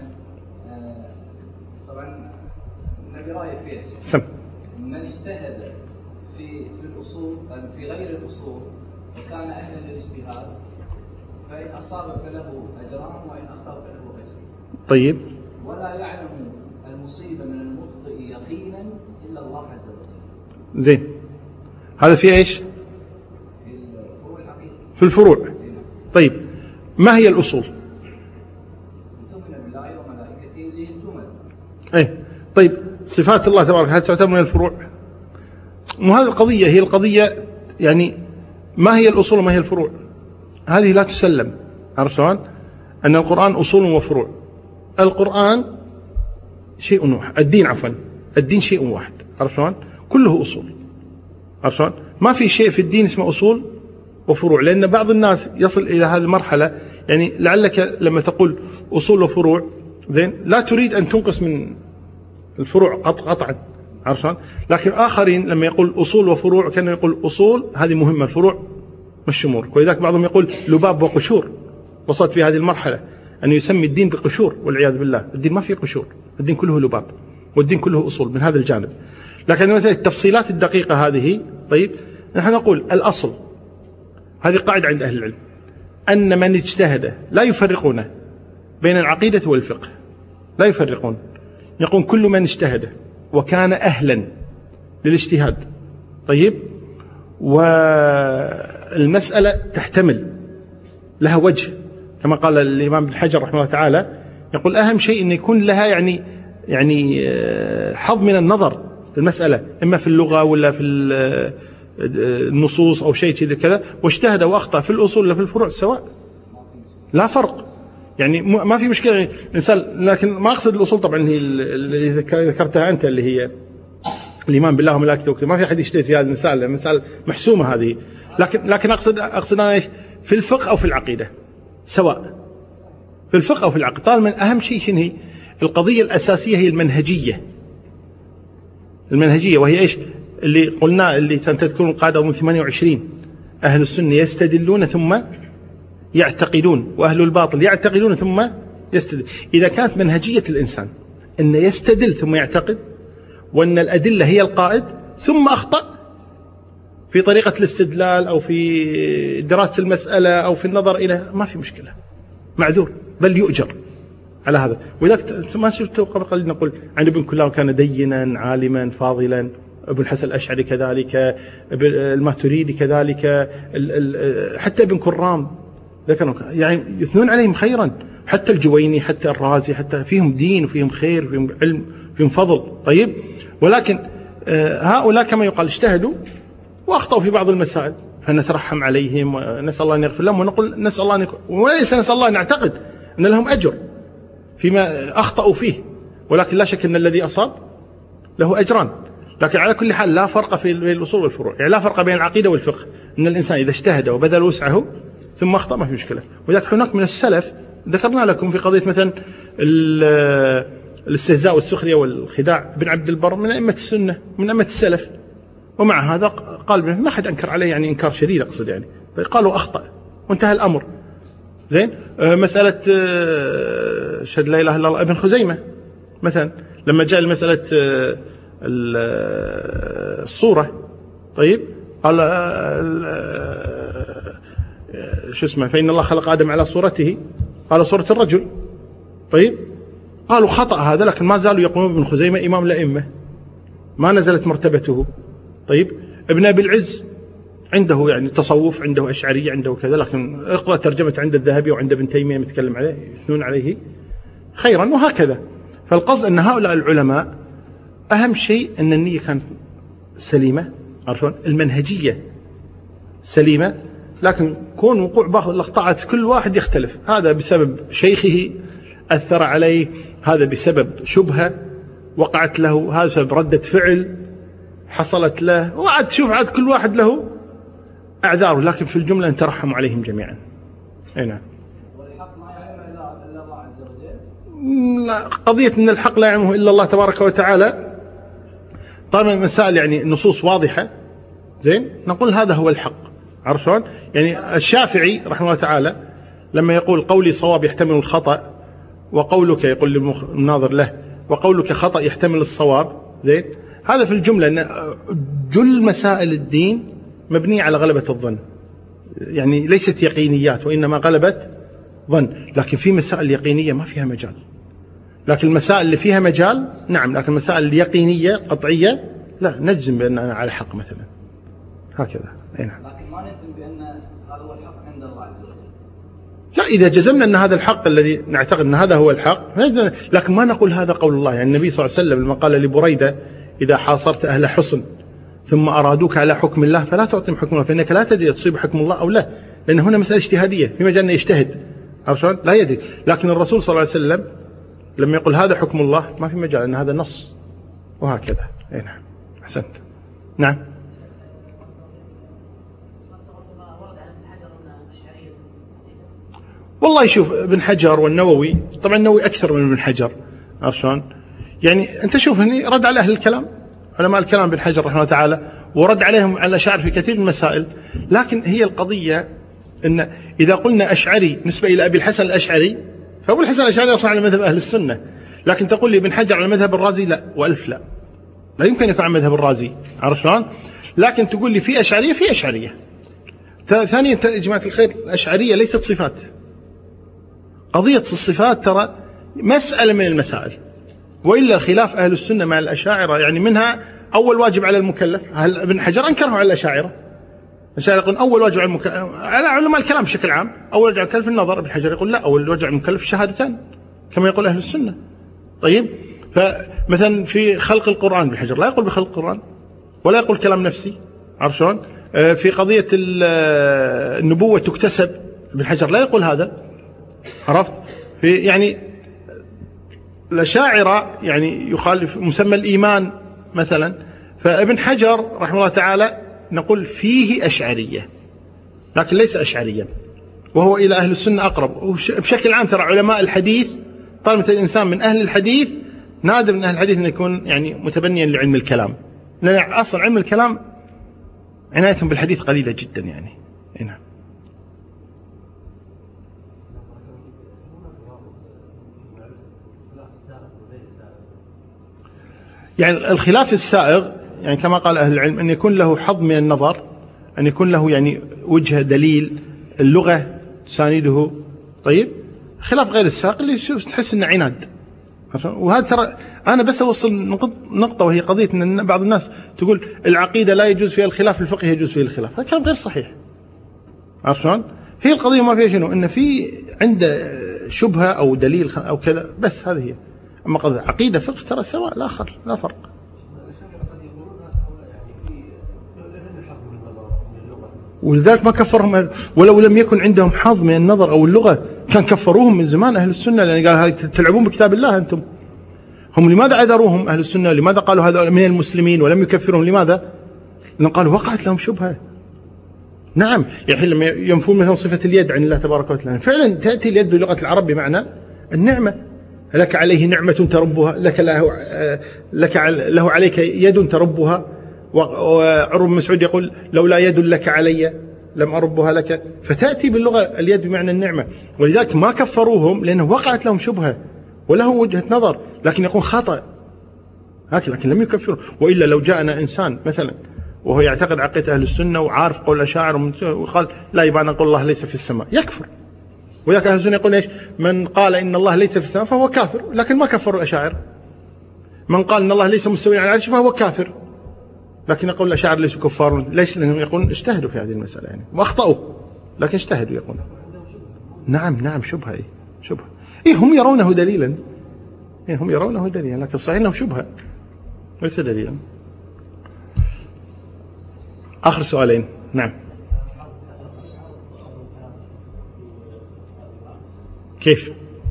طبعا نبي رأيك فيها شيخ. سم من اجتهد في في الأصول في غير الأصول وكان أهلا للاجتهاد، فإن أصاب فله أجران وإن أخطأ فله أجر. طيب ولا يعلم المصيب من المخطئ يقينا إلا الله عز وجل. زين، هذا في ايش؟ في الفروع الحقيقة. في الفروع. طيب ما هي الأصول؟ تؤمن بالله وملائكته ذي الجمل. ايه طيب صفات الله تبارك هل تعتبر من الفروع؟ مو هذه القضية، هي القضية يعني ما هي الأصول وما هي الفروع؟ هذه لا تسلم. عرفت شلون؟ أن القرآن أصول وفروع. القرآن شيء واحد، الدين عفوا الدين شيء واحد. عرفت شلون؟ كله أصول. عرفت شلون؟ ما في شيء في الدين اسمه أصول وفروع، لأن بعض الناس يصل إلى هذه المرحلة، يعني لعلك لما تقول أصول وفروع زين لا تريد أن تنقص من الفروع قطعا. عرفت شلون؟ لكن آخرين لما يقول أصول وفروع كان يقول أصول هذه مهمة، الفروع مش شمور. ولذلك بعضهم يقول لباب وقشور. وصلت في هذه المرحلة أن يسمي الدين بقشور، والعياذ بالله. الدين ما فيه قشور، الدين كله لباب، والدين كله أصول من هذا الجانب. لكن مثلا التفصيلات الدقيقة هذه، طيب نحن نقول الأصل، هذه قاعدة عند أهل العلم، أن من اجتهد لا يفرقون بين العقيدة والفقه، لا يفرقون. يقول كل من اجتهد وكان أهلا للاجتهاد، طيب، والمسألة تحتمل لها وجه، كما قال الإمام ابن حجر رحمه الله تعالى، يقول أهم شيء أن يكون لها يعني يعني حظ من النظر في المسألة، إما في اللغة ولا في النصوص أو شيء كذا، واجتهد وأخطأ في الأصول ولا في الفروع سواء، لا فرق. يعني ما في مشكلة الإنسان، لكن ما أقصد الأصول طبعا هي اللي ذكرتها أنت، اللي هي الإيمان بالله وملائكته وكذا، ما في أحد يجتهد في هذه المسألة، مسألة محسومة هذه. لكن لكن أقصد أقصد أنا إيش؟ في الفقه أو في العقيدة سواء، في الفقه أو في العقيدة. طالما أهم شيء شنو هي؟ القضية الأساسية هي المنهجية. المنهجية وهي إيش؟ اللي قلنا، اللي تذكرون القاعدة من ثمانية وعشرين، أهل السنة يستدلون ثم يعتقدون، وأهل الباطل يعتقدون ثم يستدل. إذا كانت منهجية الإنسان أن يستدل ثم يعتقد، وأن الأدلة هي القائد، ثم أخطأ في طريقة الاستدلال أو في دراسة المسألة أو في النظر إلى، ما في مشكلة، معذور، بل يؤجر على هذا. ولذلك ما شفت قبل قليل نقول عن ابن كلاب كان دينا عالما فاضلا، ابن الحسن الأشعري كذلك، الماتريدي كذلك، حتى ابن كرام ذكروا يعني يثنون عليهم خيرا، حتى الجويني، حتى الرازي، حتى فيهم دين وفيهم خير وفيهم علم وفيهم فضل. طيب، ولكن هؤلاء كما يقال اجتهدوا وأخطأوا في بعض المسائل، فنترحم عليهم ونسأل الله أن يغفر لهم، ونقول نسأل الله أن، وليس نسأل الله أن نعتقد أن لهم أجر فيما أخطأوا فيه، ولكن لا شك أن الذي أصاب له أجران. لكن على كل حال لا فرق في الأصول والفروع، يعني لا فرق بين العقيدة والفقه، أن الإنسان إذا اجتهد وبذل وسعه ثم أخطأ ما في مشكلة. ولذلك هناك من السلف ذكرنا لكم في قضية مثلا الاستهزاء والسخرية والخداع، ابن عبد البر من أئمة السنة، من أئمة السلف، ومع هذا قال ما حد أنكر عليه، يعني إنكار شديد أقصد، يعني قالوا أخطأ وانتهى الأمر. زين، مسألة شهد لا إله إلا الله ابن خزيمة مثلا، لما جاء المسألة الصورة، طيب، قال شو اسمه، فإن الله خلق آدم على صورته، قال صورة الرجل، طيب، قالوا خطأ هذا، لكن ما زالوا يقولون ابن خزيمة إمام الأئمة، ما نزلت مرتبته. طيب، ابن أبي العز عنده يعني تصوف، عنده أشعرية، عنده كذا، لكن اقرأ ترجمة عند الذهبي وعند ابن تيمية متكلم عليه، يثنون عليه خيرا، وهكذا. فالقصد أن هؤلاء العلماء أهم شيء أن النية كانت سليمة، عرفون، المنهجية سليمة، لكن كون وقوع بعض الأخطاءات كل واحد يختلف، هذا بسبب شيخه أثر عليه، هذا بسبب شبهة وقعت له، هذا بسبب ردة فعل حصلت له، وعاد شوف عاد كل واحد له أعذاره، لكن في الجملة نترحم عليهم جميعا. أي نعم. والحق ما يعلمه إلا الله عز وجل. لا، قضية أن الحق لا يعلمه إلا الله تبارك وتعالى، طالما المسائل يعني النصوص واضحة، زين، نقول هذا هو الحق. عرفون؟ يعني الشافعي رحمه الله تعالى لما يقول قولي صواب يحتمل الخطأ، وقولك، يقول للمناظر له، وقولك خطأ يحتمل الصواب، زين، هذا في الجملة أن جل مسائل الدين مبنية على غلبة الظن، يعني ليست يقينيات وإنما غلبة ظن. لكن في مسائل يقينية ما فيها مجال، لكن المسائل اللي فيها مجال نعم، لكن المسائل اليقينية قطعية لا، نجزم بأننا على حق مثلا، هكذا. أي نعم. لكن ما نجزم بأن هذا هو الحق عند الله عز وجل. لا، إذا جزمنا أن هذا الحق الذي نعتقد أن هذا هو الحق، لكن ما نقول هذا قول الله. يعني النبي صلى الله عليه وسلم لما قال لبريدة إذا حاصرت أهل حصن ثم أرادوك على حكم الله فلا تعطيهم حكم الله، فإنك لا تدري تصيب حكم الله أو لا، لأن هنا مسألة اجتهادية في مجال أن يجتهد، لا يدري. لكن الرسول صلى الله عليه وسلم لما يقول هذا حكم الله ما في مجال أن هذا نص، وهكذا. أي نعم، أحسنت. نعم. والله يشوف ابن حجر والنووي، طبعا النووي أكثر من ابن حجر، عرفت شلون؟ يعني أنت شوف هني رد على أهل الكلام، علماء الكلام ابن حجر رحمه الله تعالى، ورد عليهم على الأشاعرة في كثير من المسائل. لكن هي القضية أن إذا قلنا أشعري نسبة إلى أبي الحسن الأشعري، فأبو الحسن الأشعري أصلا على مذهب أهل السنة، لكن تقول لي ابن حجر على مذهب الرازي، لا وألف لا، لا يمكن يكون على مذهب الرازي، عرفت شلون؟ لكن تقول لي في أشعرية، في أشعرية. ثانيا يا جماعة الخير، الأشعرية ليست صفات. قضية الصفات ترى مسألة من المسائل، وإلا خلاف أهل السنة مع الأشاعرة يعني منها أول واجب على المكلف. هل ابن حجر أنكره على الأشاعرة؟ الأشاعرة يقول أول واجب على المكلف، على علماء الكلام بشكل عام أول واجب على المكلف النظر، ابن حجر يقول لا، أول واجب على المكلف الشهادتان كما يقول أهل السنة. طيب، فمثلا في خلق القرآن ابن حجر لا يقول بخلق القرآن ولا يقول كلام نفسي، عرفت شلون؟ في قضية النبوة تكتسب ابن حجر لا يقول هذا، عرفت؟ في يعني الأشاعرة يعني يخالف مسمى الإيمان مثلا، فابن حجر رحمه الله تعالى نقول فيه أشعرية لكن ليس أشعريا، وهو إلى أهل السنة أقرب. بشكل عام ترى علماء الحديث طالما الإنسان من أهل الحديث نادر من أهل الحديث أن يكون يعني متبنيا لعلم الكلام، لأن أصلا علم الكلام عنايتهم بالحديث قليلة جدا يعني. هنا يعني الخلاف السائغ يعني كما قال أهل العلم أن يكون له حظ من النظر، أن يكون له يعني وجه دليل، اللغة تسانده. طيب، خلاف غير السائغ اللي تحس أنه عناد. وهذا ترى أنا بس أوصل نقطة، وهي قضية أن بعض الناس تقول العقيدة لا يجوز فيها الخلاف، الفقه يجوز فيه الخلاف. هذا كلام غير صحيح، عرفت شلون؟ هي القضية ما فيها شنو، إن في عنده شبهة أو دليل أو كذا، بس هذه هي. أما قضية عقيدة فقه ترى سواء، لا آخر لا فرق. ولذلك ما كفرهم، ولو لم يكن عندهم حظ من النظر أو اللغة كان كفروهم من زمان أهل السنة، لأن قال تلعبون بكتاب الله أنتم. هم لماذا عذروهم أهل السنة؟ لماذا قالوا هذا من المسلمين ولم يكفرهم؟ لماذا؟ لأن قالوا وقعت لهم شبهة. نعم، يعني لما ينفون مثلا صفة اليد عن الله تبارك وتعالى، فعلا تأتي اليد بلغة العرب بمعنى النعمة، لك عليه نعمة تربها، لك له, لك له عليك يد تربها. وعروة بن مسعود يقول لولا يد لك علي لم أربها لك، فتأتي باللغة اليد بمعنى النعمة. ولذلك ما كفروهم لأنه وقعت لهم شبهة ولهم وجهة نظر، لكن يكون خطأ هكذا، لكن لم يكفروا. وإلا لو جاءنا إنسان مثلا وهو يعتقد عقيدة أهل السنة وعارف قول الأشاعرة وقال لا يبقى نقول الله ليس في السماء، يكفر. وذاك أهل السنة يقول إيش؟ من قال إن الله ليس في السماء فهو كافر، لكن ما كفروا الأشاعرة. من قال إن الله ليس مستويا على العرش فهو كافر، لكن يقول الأشاعرة ليسوا كفار. ليش؟ لأنهم يقولون اجتهدوا في هذه المسألة يعني، وأخطأوا لكن اجتهدوا يقولون. نعم نعم، شبهة. إيه شبهة، إيه هم يرونه دليلا، إيه هم يرونه دليلا، لكن صحيح أنه شبهة ليس دليلا. آخر سؤالين. نعم. كيف؟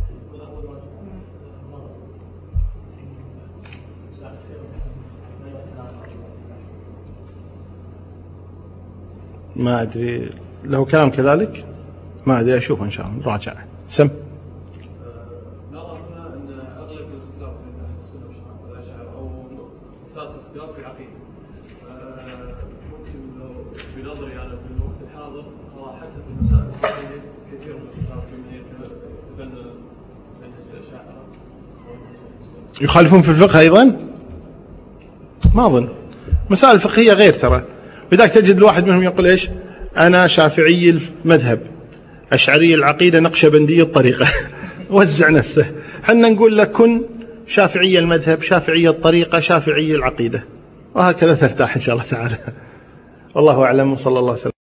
ما أدري، له كلام كذلك؟ ما أدري، أشوف إن شاء الله نراجع. سم. نرى هنا أن أغلب الاختلاف بين أهل السنة والأشاعرة أو أساس الاختلاف في العقيدة، ممكن بنظري أنا في الوقت الحاضر أرى حتى في المسائل الفقهية كثير من الاختلاف من يتبنى منهج الأشاعرة. يخالفون في الفقه أيضا؟ ما أظن، مسائل الفقهية غير ترى. لذلك تجد الواحد منهم يقول إيش؟ أنا شافعي المذهب، أشعري العقيدة، نقشبندي الطريقة. وزع نفسه. حنا نقول لك كن شافعي المذهب، شافعي الطريقة، شافعي العقيدة، وهكذا ترتاح إن شاء الله تعالى. والله أعلم، وصلى الله وسلم.